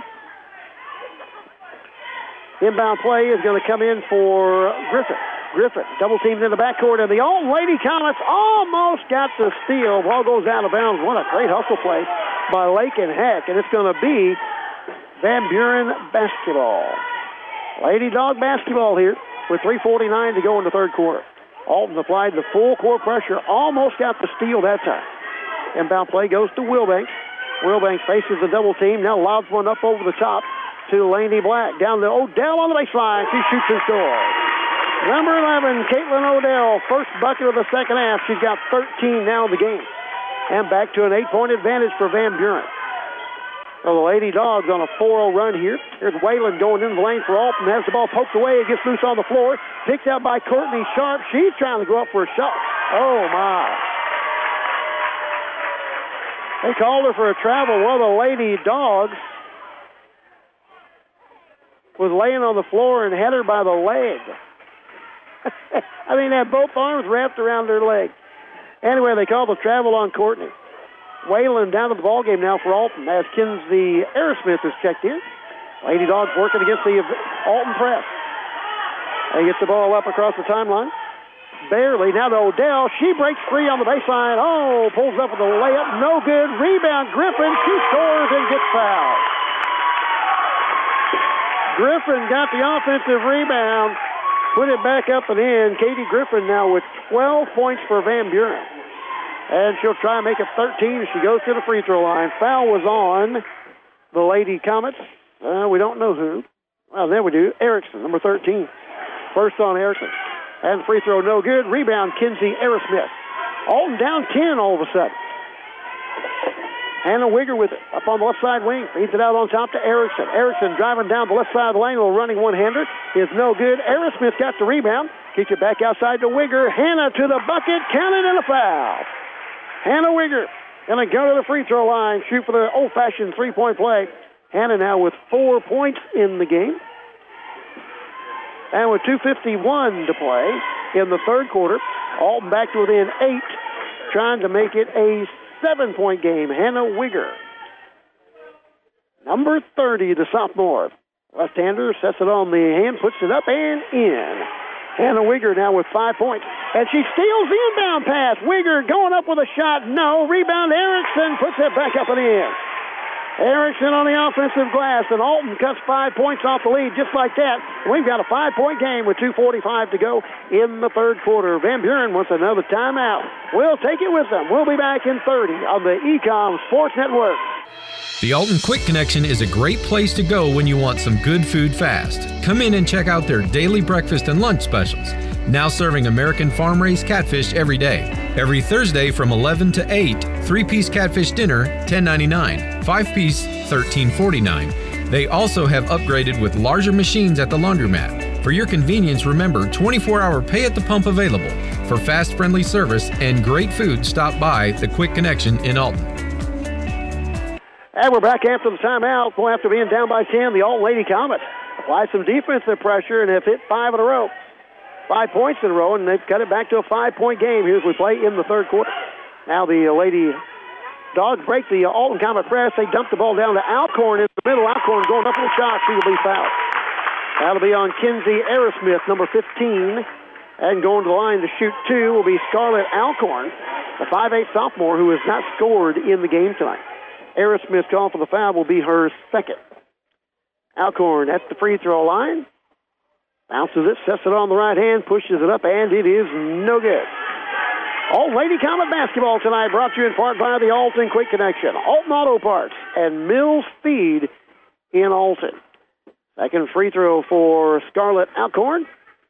Inbound play is going to come in for Griffin. Griffin double teamed in the backcourt, and the Alton Lady Comets almost got the steal. Ball goes out of bounds. What a great hustle play by Lakin Heck, and it's going to be Van Buren basketball. Lady Dog basketball here with three forty-nine to go in the third quarter. Alton applied the full court pressure, almost got the steal that time. Inbound play goes to Wilbanks. Wilbanks faces the double team, now lobs one up over the top to Laney Black. Down to Odell on the baseline. She shoots and scores. Number eleven, Caitlin Odell, first bucket of the second half. She's got thirteen now in the game. And back to an eight-point advantage for Van Buren. So the Lady Dogs on a four oh run here. Here's Whalen going in the lane for Alton. Has the ball poked away. It gets loose on the floor. Picked out by Courtney Sharp. She's trying to go up for a shot. Oh, my. They called her for a travel. One of the Lady Dogs was laying on the floor and had her by the leg. I mean, they had both arms wrapped around her leg. Anyway, they called the travel on Courtney. Whalen down to the ballgame now for Alton as Kinsey Aerosmith is checked in. Lady Dogs working against the Alton press. They get the ball up across the timeline. Barely. Now to Odell. She breaks free on the baseline. Oh, pulls up with a layup. No good. Rebound. Griffin. She scores and gets fouled. Griffin got the offensive rebound. Put it back up and in. Katie Griffin now with twelve points for Van Buren. And she'll try and make it thirteen as she goes to the free throw line. Foul was on the Lady Comets. Uh, we don't know who. Well, there we do. Erickson, number thirteen. First on Erickson. And free throw no good. Rebound, Kinsey Aerosmith. Alton down ten all of a sudden. Hannah Wigger with it. Up on the left side wing. Feeds it out on top to Erickson. Erickson driving down the left side of the lane. A little running one-hander is no good. Aerosmith got the rebound. Kicks it back outside to Wigger. Hannah to the bucket. Counted and a foul. Hannah Wigger going to go to the free throw line. Shoot for the old-fashioned three-point play. Hannah now with four points in the game. And with two fifty-one to play in the third quarter, Alton back to within eight, trying to make it a seven-point game. Hannah Wigger, number thirty, the sophomore. Left-hander sets it on the hand, puts it up and in. Hannah Wigger now with five points. And she steals the inbound pass. Wigger going up with a shot. No. Rebound, Erickson puts it back up and in. Erickson on the offensive glass, and Alton cuts five points off the lead just like that. We've got a five-point game with two forty-five to go in the third quarter. Van Buren wants another timeout. We'll take it with them. We'll be back in thirty on the Ecom Sports Network. The Alton Quick Connection is a great place to go when you want some good food fast. Come in and check out their daily breakfast and lunch specials. Now serving American farm-raised catfish every day. Every Thursday from eleven to eight, three-piece catfish dinner, ten ninety-nine. Five-piece, thirteen forty-nine. They also have upgraded with larger machines at the laundromat. For your convenience, remember twenty-four hour pay at the pump available. For fast, friendly service and great food, stop by the Quick Connection in Alton. And we're back after the timeout. Well, after being down by ten, the Alton Lady Comets apply some defensive pressure and have hit five in a row. Five points in a row, and they've cut it back to a five-point game here as we play in the third quarter. Now the Lady Dogs break the Alton Comet press. They dump the ball down to Alcorn in the middle. Alcorn going up with a shot. She will be fouled. That'll be on Kinsey Aerosmith, number fifteen. And going to the line to shoot two will be Scarlett Alcorn, the five eight sophomore who has not scored in the game tonight. Aerosmith's call for the foul will be her second. Alcorn at the free throw line. Bounces it, sets it on the right hand, pushes it up, and it is no good. Alton Lady Comet basketball tonight brought to you in part by the Alton Quick Connection, Alton Auto Parts, and Mills Feed in Alton. Second free throw for Scarlett Alcorn.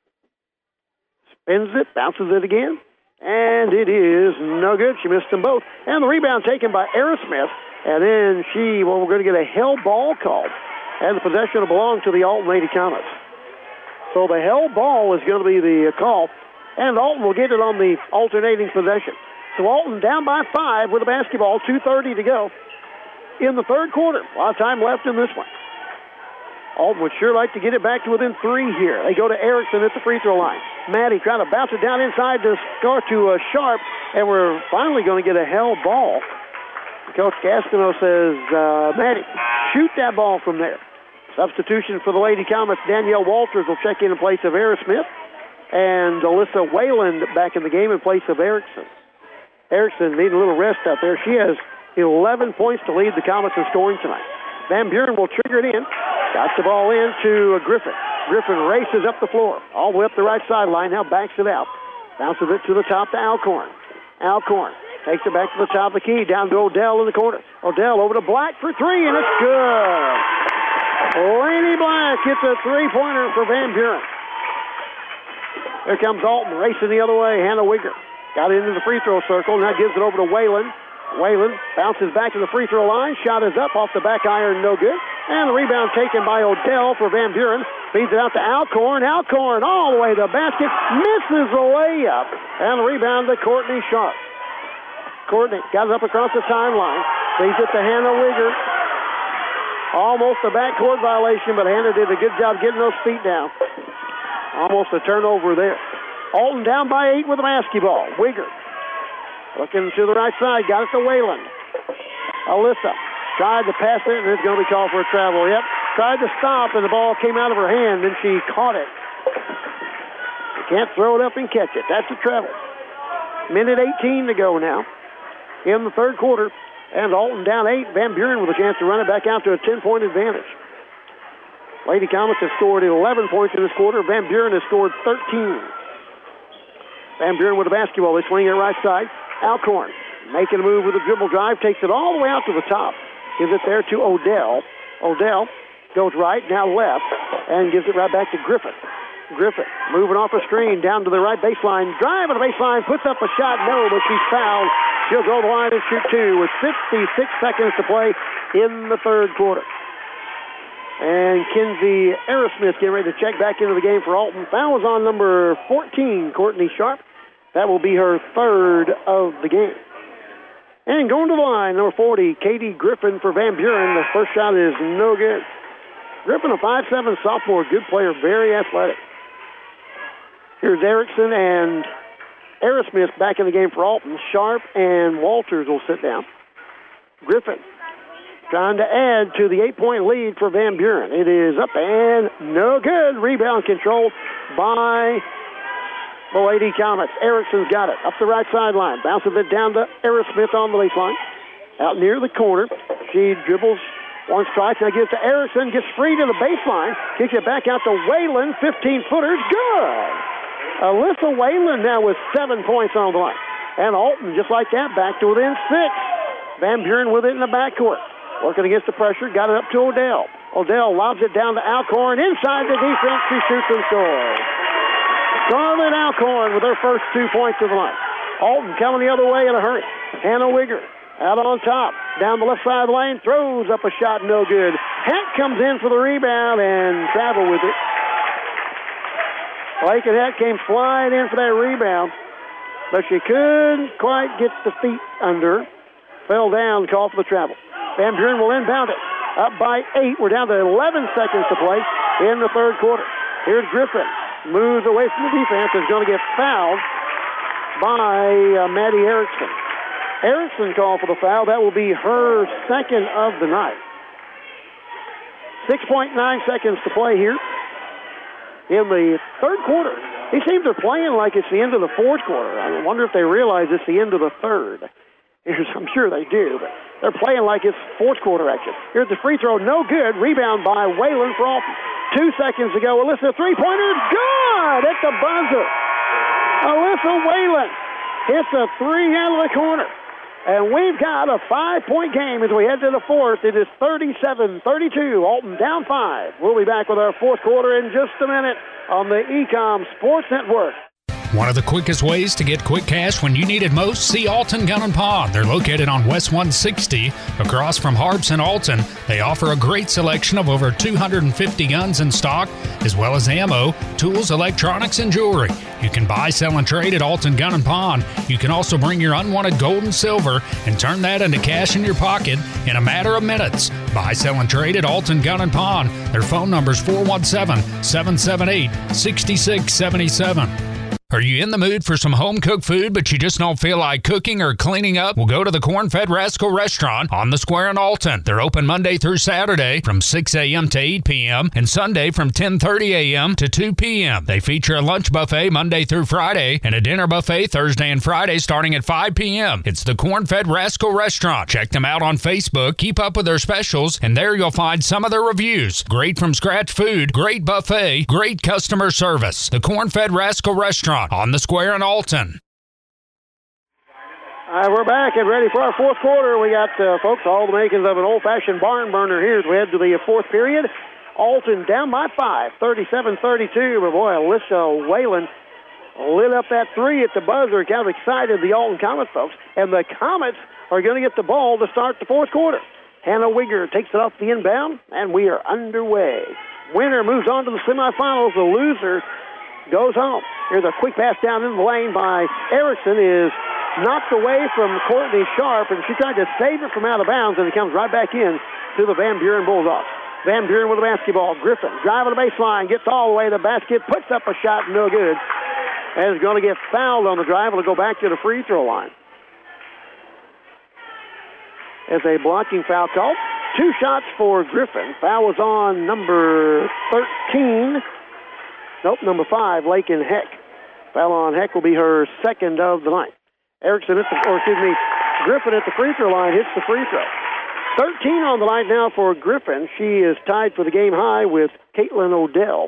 Spins it, bounces it again, and it is no good. She missed them both. And the rebound taken by Aerosmith, and then she, well, we're going to get a held ball called, and the possession will belong to the Alton Lady Comets. So the held ball is going to be the call, and Alton will get it on the alternating possession. So Alton down by five with the basketball, two thirty to go in the third quarter. A lot of time left in this one. Alton would sure like to get it back to within three here. They go to Erickson at the free throw line. Maddie trying to bounce it down inside to score to uh, Sharp, and we're finally going to get a held ball. Coach Gastineau says, uh, Maddie, shoot that ball from there. Substitution for the Lady Comets. Danielle Walters will check in in place of Era Smith. And Alyssa Wayland back in the game in place of Erickson. Erickson needing a little rest out there. She has eleven points to lead the Comets in scoring tonight. Van Buren will trigger it in. Got the ball in to Griffin. Griffin races up the floor, all the way up the right sideline. Now backs it out. Bounces it to the top to Alcorn. Alcorn takes it back to the top of the key. Down to Odell in the corner. Odell over to Black for three, and it's good. Lainey Black hits a three-pointer for Van Buren. Here comes Alton racing the other way. Hannah Wigger got into the free throw circle. Now gives it over to Whalen. Whalen bounces back to the free throw line. Shot is up off the back iron. No good. And the rebound taken by Odell for Van Buren. Feeds it out to Alcorn. Alcorn all the way to the basket. Misses the layup. And the rebound to Courtney Sharp. Courtney got it up across the timeline. Feeds it to Hannah Wigger. Almost a backcourt violation, but Hannah did a good job getting those feet down. Almost a turnover there. Alton down by eight with the basketball. Wigger looking to the right side. Got it to Wayland. Alyssa tried to pass it, and it's going to be called for a travel. Yep. Tried to stop, and the ball came out of her hand, and she caught it. You can't throw it up and catch it. That's a travel. Minute eighteen to go now in the third quarter. And Alton down eight. Van Buren with a chance to run it back out to a ten-point advantage. Lady Comets have scored eleven points in this quarter. Van Buren has scored thirteen. Van Buren with the basketball. They swing it right side. Alcorn making a move with a dribble drive. Takes it all the way out to the top. Gives it there to Odell. Odell goes right, now left, and gives it right back to Griffith. Griffith moving off a screen down to the right baseline. Driving the baseline. Puts up a shot. No, but she's fouled. She'll go to the line and shoot two with fifty-six seconds to play in the third quarter. And Kinsey Aerosmith getting ready to check back into the game for Alton. Foul was on number fourteen, Courtney Sharp. That will be her third of the game. And going to the line, number forty, Katie Griffin for Van Buren. The first shot is no good. Griffin, a five seven sophomore, good player, very athletic. Here's Erickson and Aerosmith back in the game for Alton. Sharp and Walters will sit down. Griffin trying to add to the eight-point lead for Van Buren. It is up and no good. Rebound controlled by the Lady Comets. Erickson's got it. Up the right sideline. Bounces it down to Aerosmith on the baseline. Out near the corner. She dribbles one strike. Now gives to Erickson. Gets free to the baseline. Kicks it back out to Whalen. fifteen-footer. Good. Alyssa Whalen now with seven points on the line. And Alton, just like that, back to within six. Van Buren with it in the backcourt. Working against the pressure, got it up to Odell. Odell lobs it down to Alcorn. Inside the defense, she shoots and scores. Scarlett Alcorn with her first two points of the night. Alton coming the other way in a hurry. Hannah Wigger out on top. Down the left side lane, throws up a shot, no good. Hack comes in for the rebound and travel with it. Lakin Hack came flying in for that rebound, but she couldn't quite get the feet under. Fell down, called for the travel. Van Buren will inbound it. Up by eight. We're down to eleven seconds to play in the third quarter. Here's Griffin. Moves away from the defense. Is going to get fouled by uh, Maddie Erickson. Erickson called for the foul. That will be her second of the night. six point nine seconds to play here in the third quarter. These teams are playing like it's the end of the fourth quarter. I wonder if they realize it's the end of the third. I'm sure they do, but they're playing like it's fourth quarter action. Here's the free throw, no good. Rebound by Whalen for Alton. Two seconds ago, Alyssa three-pointer, good at the buzzer. Alyssa Whalen hits a three out of the corner. And we've got a five-point game as we head to the fourth. It is thirty-seven thirty-two. Alton down five. We'll be back with our fourth quarter in just a minute on the E C O M Sports Network. One of the quickest ways to get quick cash when you need it most, see Alton Gun and Pawn. They're located on West one sixty, across from Harps and Alton. They offer a great selection of over two hundred fifty guns in stock, as well as ammo, tools, electronics, and jewelry. You can buy, sell, and trade at Alton Gun and Pawn. You can also bring your unwanted gold and silver and turn that into cash in your pocket in a matter of minutes. Buy, sell, and trade at Alton Gun and Pawn. Their phone number is four one seven, seven seven eight, six six seven seven. Are you in the mood for some home-cooked food, but you just don't feel like cooking or cleaning up? Well, go to the Corn-Fed Rascal Restaurant on the Square in Alton. They're open Monday through Saturday from six a.m. to eight p.m. and Sunday from ten thirty a.m. to two p.m. They feature a lunch buffet Monday through Friday and a dinner buffet Thursday and Friday starting at five p.m. It's the Corn-Fed Rascal Restaurant. Check them out on Facebook, keep up with their specials, and there you'll find some of their reviews. Great from-scratch food, great buffet, great customer service. The Corn-Fed Rascal Restaurant on the Square in Alton. All right, we're back and ready for our fourth quarter. We got, uh, folks, all the makings of an old-fashioned barn burner here as we head to the fourth period. Alton down by five, thirty-seven thirty-two. But, boy, Alyssa Whalen lit up that three at the buzzer. Kind of excited the Alton Comets, folks. And the Comets are going to get the ball to start the fourth quarter. Hannah Wigger takes it off the inbound, and we are underway. Winner moves on to the semifinals. The loser goes home. Here's a quick pass down in the lane by Erickson, is knocked away from Courtney Sharp, and she tried to save it from out of bounds, and it comes right back in to the Van Buren Bulldogs. Van Buren with the basketball. Griffin driving the baseline, gets all the way to the basket, puts up a shot, no good, and is going to get fouled on the drive. It'll go back to the free throw line. As a blocking foul call. Two shots for Griffin. Foul was on number thirteen. Nope, number five, Lakin Heck. Foul on Heck will be her second of the night. Erickson, at the, or excuse me, Griffin at the free throw line hits the free throw. thirteen on the night now for Griffin. She is tied for the game high with Caitlin Odell.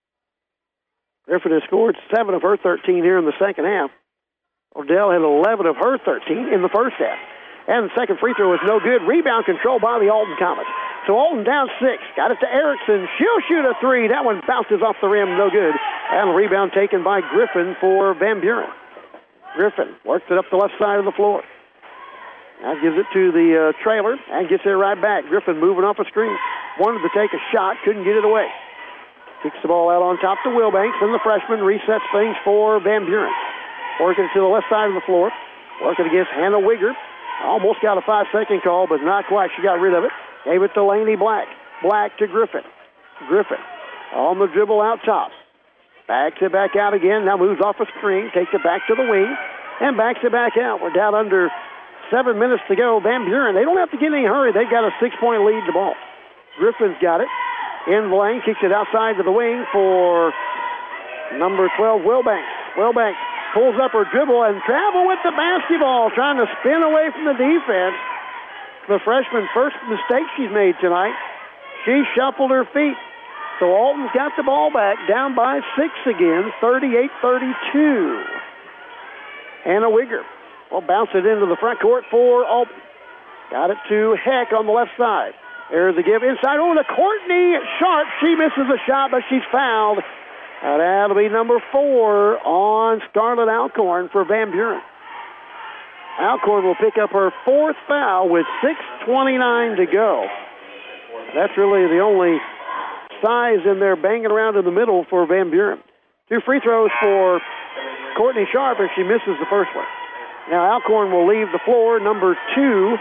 Griffin has scored seven of her thirteen here in the second half. Odell had eleven of her thirteen in the first half. And the second free throw is no good. Rebound controlled by the Alton Comets. So Alton down six. Got it to Erickson. She'll shoot a three. That one bounces off the rim. No good. And the rebound taken by Griffin for Van Buren. Griffin works it up the left side of the floor. Now gives it to the uh, trailer and gets it right back. Griffin moving off a screen. Wanted to take a shot. Couldn't get it away. Kicks the ball out on top to Wilbanks. And the freshman resets things for Van Buren. Working to the left side of the floor. Working against Hannah Wigger. Almost got a five-second call, but not quite. She got rid of it. Gave it to Laney Black. Black to Griffin. Griffin on the dribble out top. Backs it back out again. Now moves off a screen. Takes it back to the wing. And backs it back out. We're down under seven minutes to go. Van Buren, they don't have to get in any hurry. They've got a six-point lead to ball. Griffin's got it. In the lane. Kicks it outside to the wing for number twelve, Wilbanks. Wilbanks pulls up her dribble and travel with the basketball, trying to spin away from the defense. The freshman first mistake she's made tonight. She shuffled her feet. So Alton's got the ball back, down by six again, thirty-eight thirty-two. Hannah Wigger will bounce it into the front court for Alton. Got it to Heck on the left side. There's the give inside over to Courtney Sharp. She misses the shot, but she's fouled. Uh, that'll be number four on Scarlett Alcorn for Van Buren. Alcorn will pick up her fourth foul with six twenty-nine to go. That's really the only size in there banging around in the middle for Van Buren. Two free throws for Courtney Sharp, and she misses the first one. Now Alcorn will leave the floor. Number two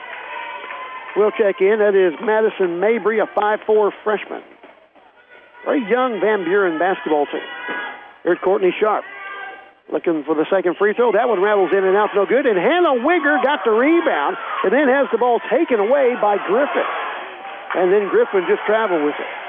will check in. That is Madison Mabry, a five four freshman. Very young Van Buren basketball team. Here's Courtney Sharp looking for the second free throw. That one rattles in and out, no good. And Hannah Wigger got the rebound and then has the ball taken away by Griffin. And then Griffin just traveled with it.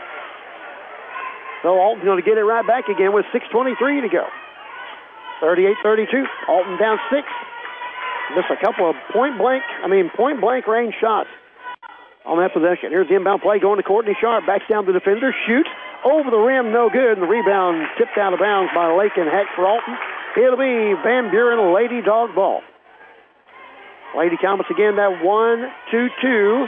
So Alton's going to get it right back again with six twenty-three to go. thirty-eight thirty-two. Alton down six. Just a couple of point blank, I mean point blank range shots on that possession. Here's the inbound play going to Courtney Sharp. Backs down the defender, shoots over the rim, no good. And the rebound tipped out of bounds by Lakin Heck for Alton. It'll be Van Buren Lady Dog ball. Lady Comets again, that one two two.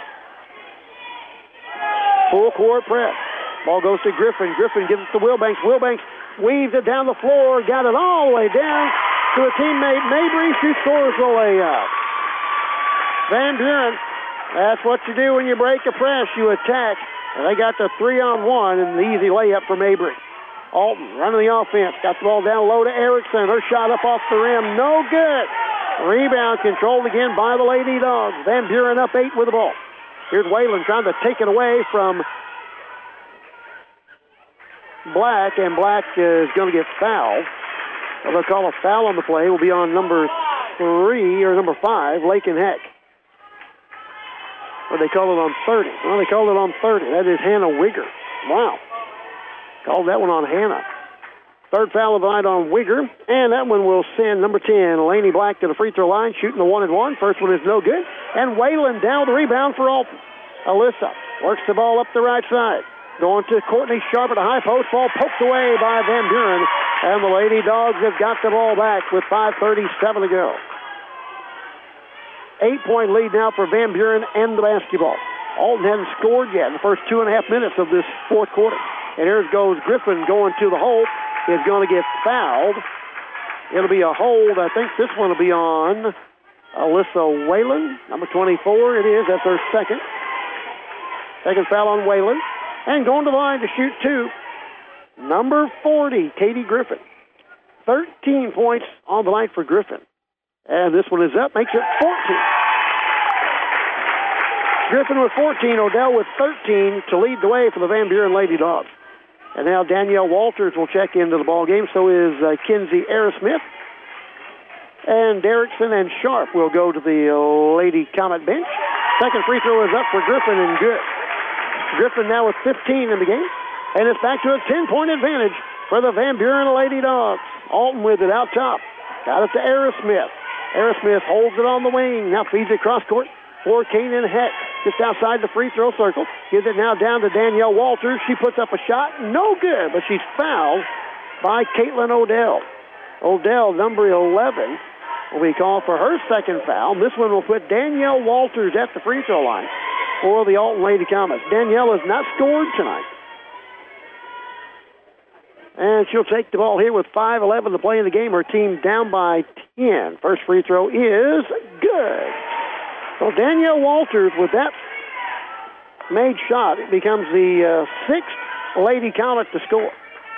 Full court press. Ball goes to Griffin. Griffin gives it to Wilbanks. Wilbanks weaves it down the floor, got it all the way down to a teammate, Mabry. She scores the layup. Van Buren, that's what you do when you break a press. You attack. And they got the three-on-one and the easy layup for Mabry. Alton running the offense. Got the ball down low to Erickson. Her shot up off the rim. No good. Rebound controlled again by the Lady Dogs. Van Buren up eight with the ball. Here's Whalen trying to take it away from Black, and Black is going to get fouled. They'll call a foul on the play. Will be on number three or number five, Lakin Heck. Or they call it on thirty. Well, they called it on thirty. That is Hannah Wigger. Wow. Called that one on Hannah. Third foul of the night on Wigger. And that one will send number ten, Laney Black, to the free throw line, shooting the one and one. First one is no good. And Whalen down the rebound for Alton. Alyssa works the ball up the right side. Going to Courtney Sharp at a high post. Ball poked away by Van Buren. And the Lady Dogs have got the ball back with five thirty-seven to go. Eight-point lead now for Van Buren and the basketball. Alton hadn't scored yet in the first two and a half minutes of this fourth quarter. And here goes Griffin going to the hole. Is going to get fouled. It'll be a hold. I think this one will be on Alyssa Whalen, number twenty-four. It is. That's her second. Second foul on Whalen. And going to the line to shoot two, number forty, Katie Griffin. thirteen points on the night for Griffin. And this one is up, makes it fourteen. Griffin with fourteen, Odell with thirteen to lead the way for the Van Buren Lady Dogs. And now Danielle Walters will check into the ball game. So is uh, Kinsey Aerosmith. And Derrickson and Sharp will go to the uh, Lady Comet bench. Second free throw is up for Griffin and good. Griffin now with fifteen in the game. And it's back to a ten-point advantage for the Van Buren Lady Dogs. Alton with it out top. Got it to Aerosmith. Aerosmith holds it on the wing. Now feeds it cross court for Kanan Heck. Just outside the free throw circle. Gives it now down to Danielle Walters. She puts up a shot. No good, but she's fouled by Caitlin Odell. Odell, number eleven, will be called for her second foul. This one will put Danielle Walters at the free throw line for the Alton Lady Comets. Danielle has not scored tonight. And she'll take the ball here with five eleven to play in the game. Her team down by ten. First free throw is good. So Danielle Walters, with that made shot, it becomes the uh, sixth Lady Comet to score.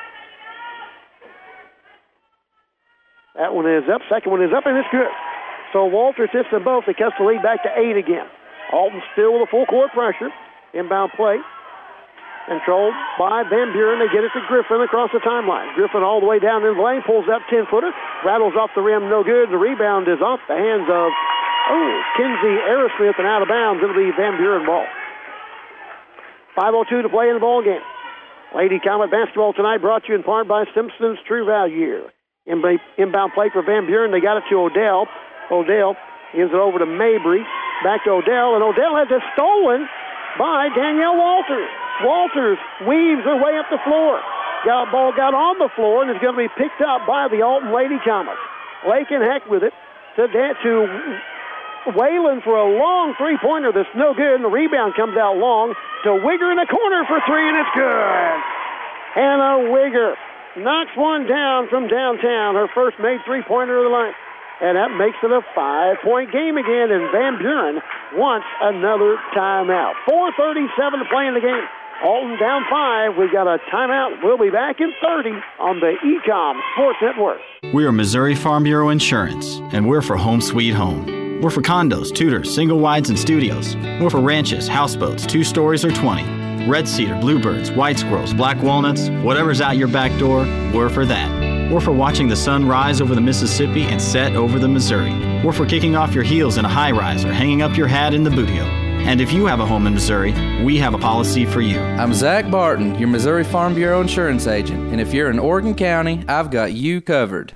That one is up. Second one is up, and it's good. So Walters hits them both. They cuts the lead back to eight again. Alton still with a full court pressure. Inbound play. Controlled by Van Buren. They get it to Griffin across the timeline. Griffin all the way down in the lane, pulls up ten-footer, rattles off the rim, no good. The rebound is off the hands of, oh, Kinsey Aerosmith, and out of bounds. It'll be Van Buren ball. five oh two to play in the ball game. Lady Comet basketball tonight brought to you in part by Simpson's True Value. Inbound play for Van Buren. They got it to Odell. Odell gives it over to Mabry. Back to Odell, and Odell has it stolen by Danielle Walters. Walters weaves her way up the floor. Got ball got on the floor, and is going to be picked up by the Alton Lady Comets. Lakin Heck with it to, to Whalen for a long three-pointer that's no good, and the rebound comes out long to Wigger in the corner for three, and it's good. Hannah Wigger knocks one down from downtown, her first made three-pointer of the night. And that makes it a five-point game again, and Van Buren wants another timeout. four thirty-seven to play in the game. Alton down five. We've got a timeout. We'll be back in thirty on the E COM Sports Network. We are Missouri Farm Bureau Insurance, and we're for Home Sweet Home. We're for condos, tutors, single wides, and studios. We're for ranches, houseboats, two stories or twenty. Red cedar, bluebirds, white squirrels, black walnuts, whatever's out your back door, we're for that. We're for watching the sun rise over the Mississippi and set over the Missouri. We're for kicking off your heels in a high-rise or hanging up your hat in the bootio. And if you have a home in Missouri, we have a policy for you. I'm Zach Barton, your Missouri Farm Bureau insurance agent. And if you're in Oregon County, I've got you covered.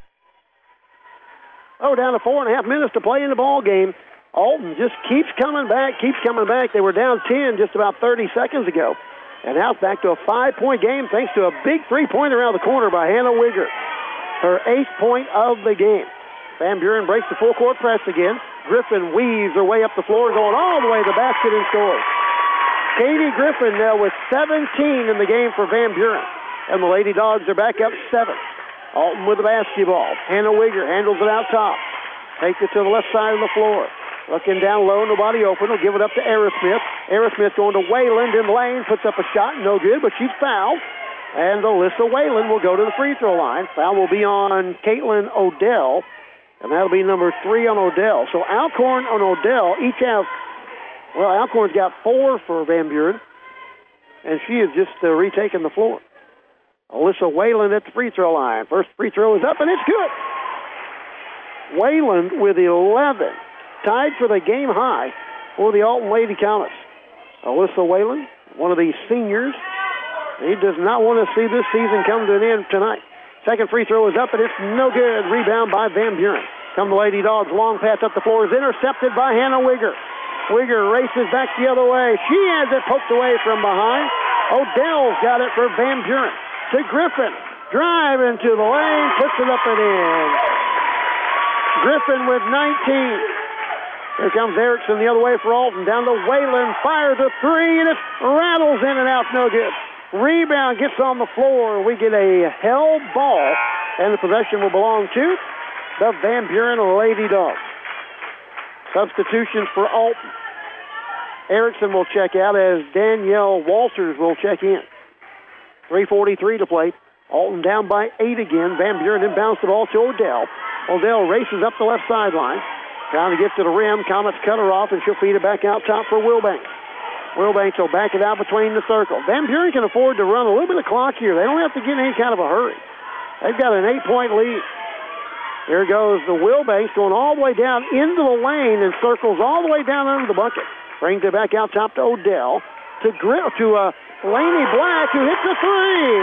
Oh, down to four and a half minutes to play in the ball game. Alton just keeps coming back, keeps coming back. They were down ten just about thirty seconds ago. And now it's back to a five-point game thanks to a big three-pointer around the corner by Hannah Wigger. Her eighth point of the game. Van Buren breaks the full court press again. Griffin weaves her way up the floor, going all the way to the basket and scores. Katie Griffin now with seventeen in the game for Van Buren. And the Lady Dogs are back up seven. Alton with the basketball. Hannah Wigger handles it out top. Takes it to the left side of the floor. Looking down low, nobody open. Will give it up to Aerosmith. Aerosmith going to Wayland in the lane. Puts up a shot, no good, but she's fouled. And Alyssa Whalen will go to the free throw line. Foul will be on Caitlin Odell, and that'll be number three on Odell. So Alcorn and Odell each have, well, Alcorn's got four for Van Buren, and she is just uh, retaking the floor. Alyssa Wayland at the free throw line. First free throw is up, and it's good. Wayland with eleven, tied for the game high for the Alton Lady Comets. Alyssa Wayland, one of these seniors, he does not want to see this season come to an end tonight. Second free throw is up, and it's no good. Rebound by Van Buren. Come the Lady Dogs. Long pass up the floor is intercepted by Hannah Wigger. Wigger races back the other way. She has it poked away from behind. Odell's got it for Van Buren. To Griffin. Drive into the lane. Puts it up and in. Griffin with nineteen. Here comes Erickson the other way for Alton. Down to Wayland. Fires a three, and it rattles in and out. No good. Rebound gets on the floor. We get a held ball, and the possession will belong to the Van Buren Lady Dogs. Substitutions for Alton. Erickson will check out as Danielle Walters will check in. three forty-three to play. Alton down by eight again. Van Buren inbounds the ball to Odell. Odell races up the left sideline. Trying to get to the rim. Comets cut her off, and she'll feed it back out top for Wilbanks. Wilbanks will back it out between the circle. Van Buren can afford to run a little bit of clock here. They don't have to get in any kind of a hurry. They've got an eight-point lead. Here goes the Wilbanks going all the way down into the lane and circles all the way down under the bucket. Brings it back out top to Odell. To Gri- to uh, Laney Black, who hits a three.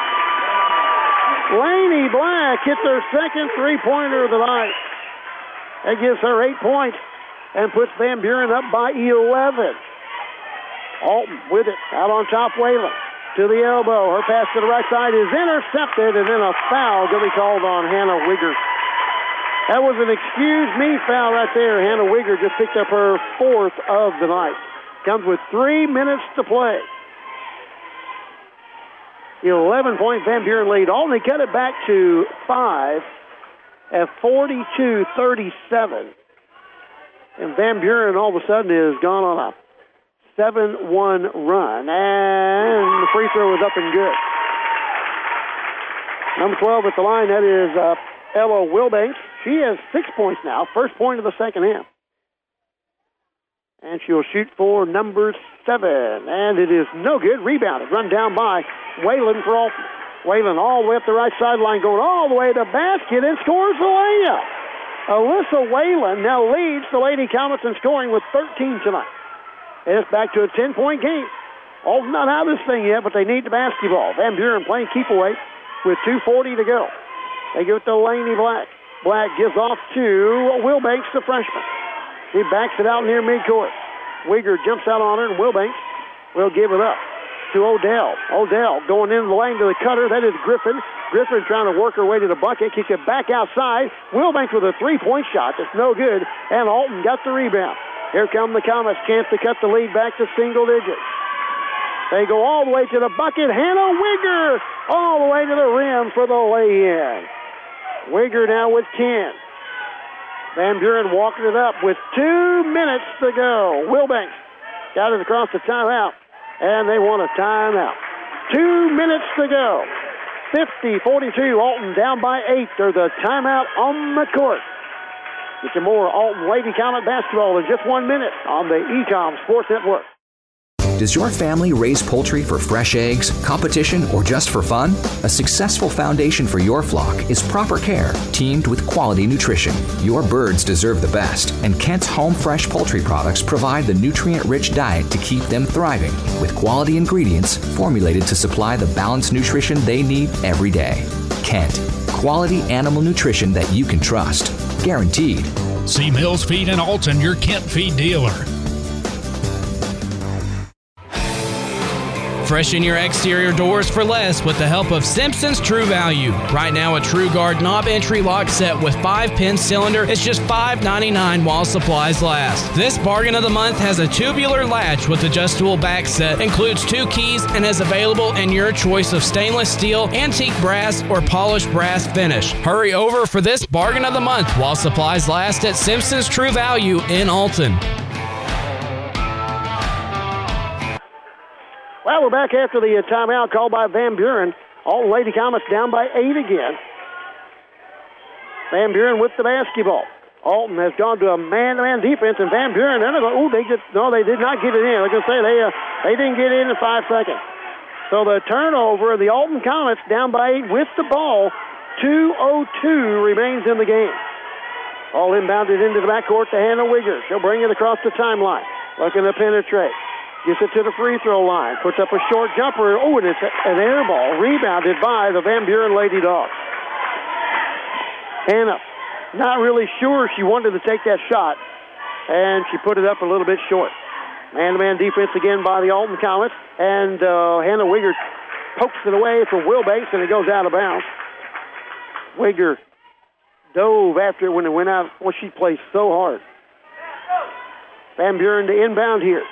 Laney Black hits her second three-pointer of the night. That gives her eight points and puts Van Buren up by eleven. Alton with it, out on top, Wayland. To the elbow, her pass to the right side is intercepted, and then a foul going to be called on Hannah Wigger. That was an excuse me foul right there. Hannah Wigger just picked up her fourth of the night. Comes with three minutes to play. eleven-point Van Buren lead. Alton cut it back to five at forty-two thirty-seven. And Van Buren all of a sudden is gone on a seven one run. And the free throw is up and good. Number twelve at the line, that is uh, Ella Wilbanks. She has six points now, first point of the second half. And she'll shoot for number seven. And it is no good. Rebounded. Run down by Wayland for Alton. Wayland all the way up the right sideline, going all the way to the basket and scores the layup. Alyssa Wayland now leads the Lady Comets in scoring with thirteen tonight. And it's back to a ten-point game. Alton not out of this thing yet, but they need the basketball. Van Buren playing keep away with two forty to go. They give it to Laney Black. Black gives off to Wilbanks, the freshman. He backs it out near midcourt. Wigger jumps out on her, and Wilbanks will give it up to Odell. Odell going into the lane to the cutter. That is Griffin. Griffin trying to work her way to the bucket. Kicks it back outside. Wilbanks with a three-point shot. That's no good. And Alton got the rebound. Here come the Comets. Chance to cut the lead back to single digits. They go all the way to the bucket. Hannah Wigger all the way to the rim for the lay-in. Wigger now with ten. Van Buren walking it up with two minutes to go. Wilbanks got it across the timeout, and they want a timeout. Two minutes to go. fifty forty-two, Alton down by eight. There's a timeout on the court. Get some more Alton Lady Comet basketball in just one minute on the E COM Sports Network. Does your family raise poultry for fresh eggs, competition, or just for fun? A successful foundation for your flock is proper care, teamed with quality nutrition. Your birds deserve the best, and Kent's Home Fresh poultry products provide the nutrient-rich diet to keep them thriving, with quality ingredients formulated to supply the balanced nutrition they need every day. Kent, quality animal nutrition that you can trust. Guaranteed. See Mills Feed in Alton, your Kent Feed dealer. Freshen your exterior doors for less with the help of Simpson's True Value. Right now, a True Guard knob entry lock set with five-pin cylinder is just five ninety-nine while supplies last. This bargain of the month has a tubular latch with adjustable back set, includes two keys, and is available in your choice of stainless steel, antique brass, or polished brass finish. Hurry over for this bargain of the month while supplies last at Simpson's True Value in Alton. Well, we're back after the uh, timeout called by Van Buren. Alton Lady Comets down by eight again. Van Buren with the basketball. Alton has gone to a man-to-man defense, and Van Buren, oh, they just, no, they did not get it in. I was going to say, they, uh, they didn't get it in in five seconds. So the turnover, the Alton Comets down by eight with the ball. two oh two remains in the game. All inbounded into the backcourt to Hannah Wigger. She'll bring it across the timeline. Looking to penetrate. Gets it to the free throw line. Puts up a short jumper. Oh, and it's an air ball. Rebounded by the Van Buren Lady Dogs. Hannah, not really sure she wanted to take that shot, and she put it up a little bit short. Man-to-man defense again by the Alton Comets, and uh, Hannah Wigger pokes it away from Wilbanks, and it goes out of bounds. Wigger dove after it when it went out. Well, she plays so hard. Van Buren to inbound here.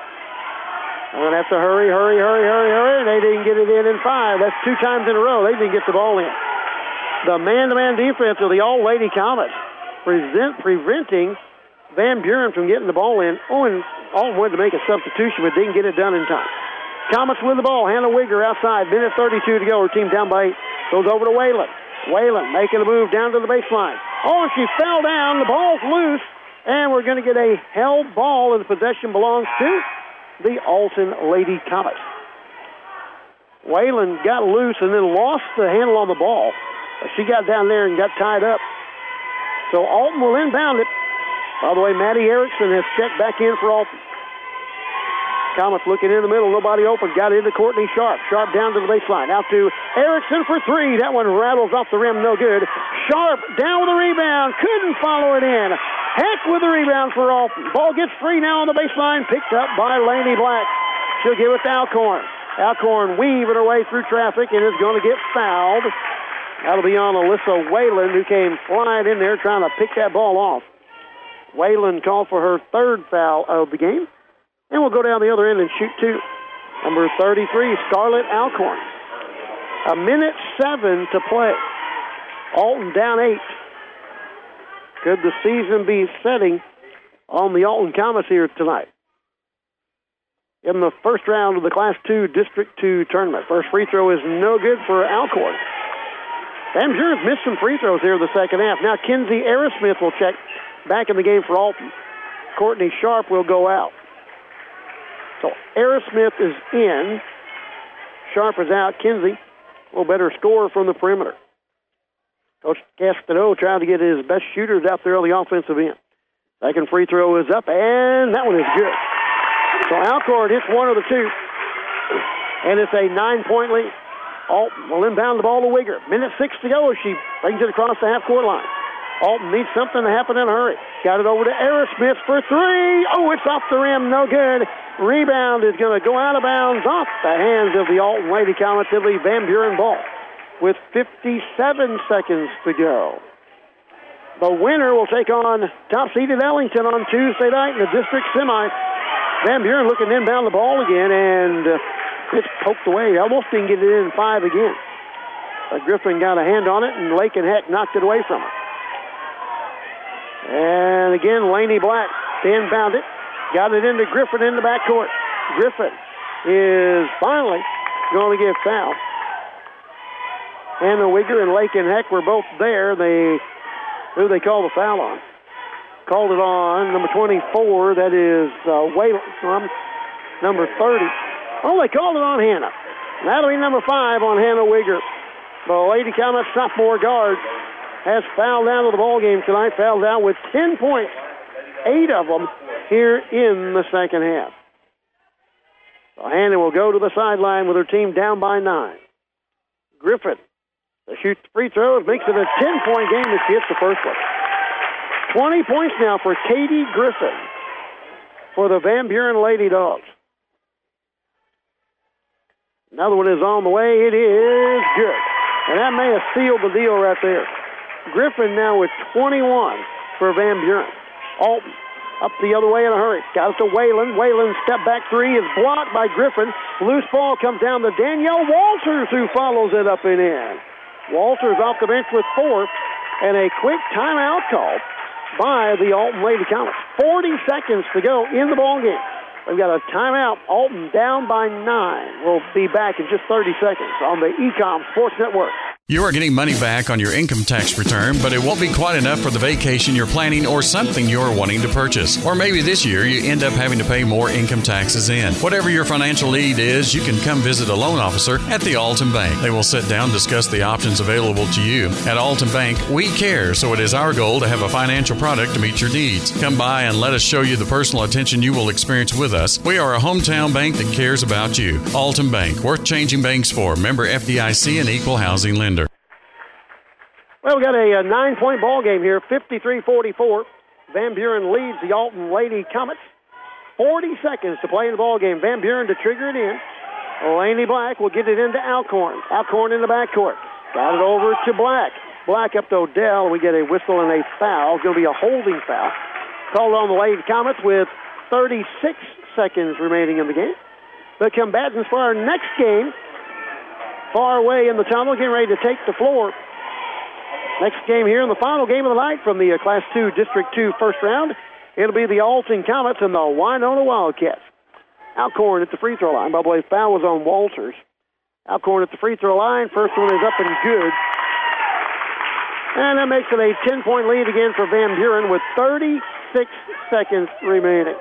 I'm going to have to hurry, hurry, hurry, hurry, hurry. They didn't get it in in five. That's two times in a row. They didn't get the ball in. The man-to-man defense of the All Lady Comets present, preventing Van Buren from getting the ball in. Oh, and Alton wanted to make a substitution, but didn't get it done in time. Comets with the ball. Hannah Wigger outside. Minute thirty-two to go. Her team down by eight. Goes over to Whalen. Whalen making a move down to the baseline. Oh, and she fell down. The ball's loose. And we're going to get a held ball, and the possession belongs to the Alton Lady Comets. Whalen got loose and then lost the handle on the ball. She got down there and got tied up. So Alton will inbound it. By the way, Maddie Erickson has checked back in for Alton. Comets looking in the middle, nobody open. Got into Courtney Sharp. Sharp down to the baseline. Out to Erickson for three. That one rattles off the rim, no good. Sharp down with a rebound. Couldn't follow it in. Heck with the rebound for Alton. Ball gets free now on the baseline. Picked up by Laney Black. She'll give it to Alcorn. Alcorn weaving her way through traffic and is going to get fouled. That'll be on Alyssa Whalen, who came flying in there trying to pick that ball off. Whalen called for her third foul of the game. And we'll go down the other end and shoot two. Number thirty-three, Scarlett Alcorn. A minute seven to play. Alton down eight. Could the season be setting on the Alton Comets here tonight? In the first round of the Class two District two tournament. First free throw is no good for Alcorn. Van Buren's missed some free throws here in the second half. Now Kinsey Aerosmith will check back in the game for Alton. Courtney Sharp will go out. So Aerosmith is in. Sharp is out. Kinsey, a little better scorer from the perimeter. Coach Castaneau trying to get his best shooters out there on the offensive end. Second free throw is up, and that one is good. So Alcorn hits one of the two, and it's a nine-point lead. Alton will inbound the ball to Wigger. Minute six to go as she brings it across the half-court line. Alton needs something to happen in a hurry. Got it over to Aerosmith for three. Oh, it's off the rim. No good. Rebound is going to go out of bounds off the hands of the Alton Lady Comets. It'll be Van Buren ball with fifty-seven seconds to go. The winner will take on top-seeded Ellington on Tuesday night in the district semi. Van Buren looking to inbound the ball again, and uh, it's poked away. Almost didn't get it in five again. But Griffin got a hand on it, and Lakin Heck knocked it away from her. And again, Laney Black to inbound it. Got it into Griffin in the backcourt. Griffin is finally going to get fouled. Hannah Wigger and Lakin Heck were both there. They, who they call the foul on? Called it on number twenty-four. That is uh, Whalen. Um, number thirty. Oh, they called it on Hannah. That'll be number five on Hannah Wigger. The Lady Comets sophomore guard has fouled out of the ball game tonight. Fouled out with ten points, eight of them here in the second half. So Hannah will go to the sideline with her team down by nine. Griffin to shoot the free throws, makes it a ten-point game if she hits the first one. twenty points now for Katie Griffin for the Van Buren Lady Dogs. Another one is on the way. It is good. And that may have sealed the deal right there. Griffin now with twenty-one for Van Buren. Alton up the other way in a hurry. Got it to Whalen. Whalen step back three is blocked by Griffin. Loose ball comes down to Danielle Walters, who follows it up and in. Walters off the bench with four, and a quick timeout call by the Alton Lady Comets. forty seconds to go in the ball game. We've got a timeout. Alton down by nine. We'll be back in just thirty seconds on the E-Com Sports Network. You are getting money back on your income tax return, but it won't be quite enough for the vacation you're planning or something you're wanting to purchase. Or maybe this year you end up having to pay more income taxes in. Whatever your financial need is, you can come visit a loan officer at the Alton Bank. They will sit down and discuss the options available to you. At Alton Bank, we care, so it is our goal to have a financial product to meet your needs. Come by and let us show you the personal attention you will experience with us. We are a hometown bank that cares about you. Alton Bank, worth changing banks for. Member F D I C and equal housing lender. Well, we got a, a nine-point ball game here, fifty-three forty-four. Van Buren leads the Alton Lady Comets. forty seconds to play in the ball game. Van Buren to trigger it in. Laney Black will get it into Alcorn. Alcorn in the backcourt. Got it over to Black. Black up to Odell. We get a whistle and a foul. It's going to be a holding foul. Called on the Lady Comets with thirty-six seconds remaining in the game. The combatants for our next game, far away in the tunnel, getting ready to take the floor. Next game here in the final game of the night from the uh, Class two District two first round. It'll be the Alton Comets and the Winona Wildcats. Alcorn at the free throw line. By the way, foul was on Walters. Alcorn at the free throw line. First one is up and good. And that makes it a ten-point lead again for Van Buren with thirty-six seconds remaining.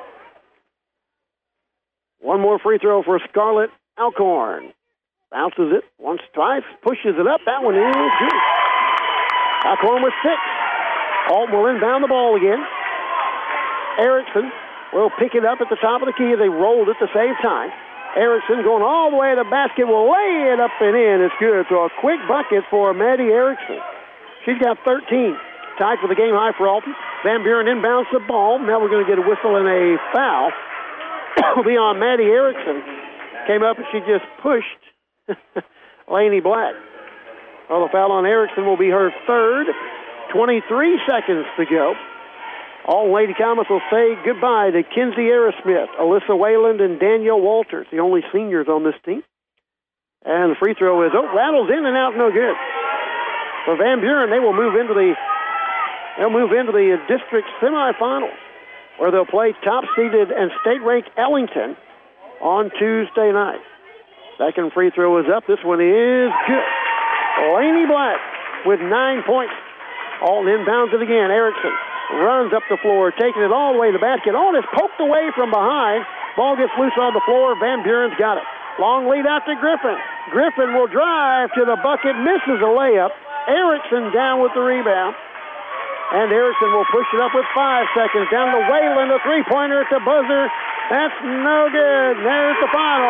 One more free throw for Scarlett Alcorn. Bounces it once, twice, pushes it up. That one is good. Alcorn with six. Alton will inbound the ball again. Erickson will pick it up at the top of the key as they rolled at the same time. Erickson going all the way to the basket will lay it up and in. It's good. So a quick bucket for Maddie Erickson. She's got thirteen. Tied for the game high for Alton. Van Buren inbounds the ball. Now we're going to get a whistle and a foul. It'll be on Maddie Erickson. Came up and she just pushed Laney Black. Well, the foul on Erickson will be her third. twenty-three seconds to go. All Lady Comets will say goodbye to Kinsey Aerosmith, Alyssa Wayland, and Danielle Walters, the only seniors on this team. And the free throw is, oh, rattles in and out, no good. For Van Buren, they will move into the they'll move into the district semifinals, where they'll play top-seeded and state-ranked Ellington on Tuesday night. Second free throw is up. This one is good. Laney Black with nine points. Alton inbounds it again. Erickson runs up the floor, taking it all the way to the basket. Alton is poked away from behind. Ball gets loose on the floor. Van Buren's got it. Long lead out to Griffin. Griffin will drive to the bucket, misses a layup. Erickson down with the rebound. And Erickson will push it up with five seconds. Down to Wayland, a three-pointer at the buzzer. That's no good. There's the final.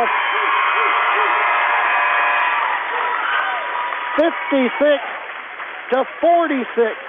fifty-six to forty-six.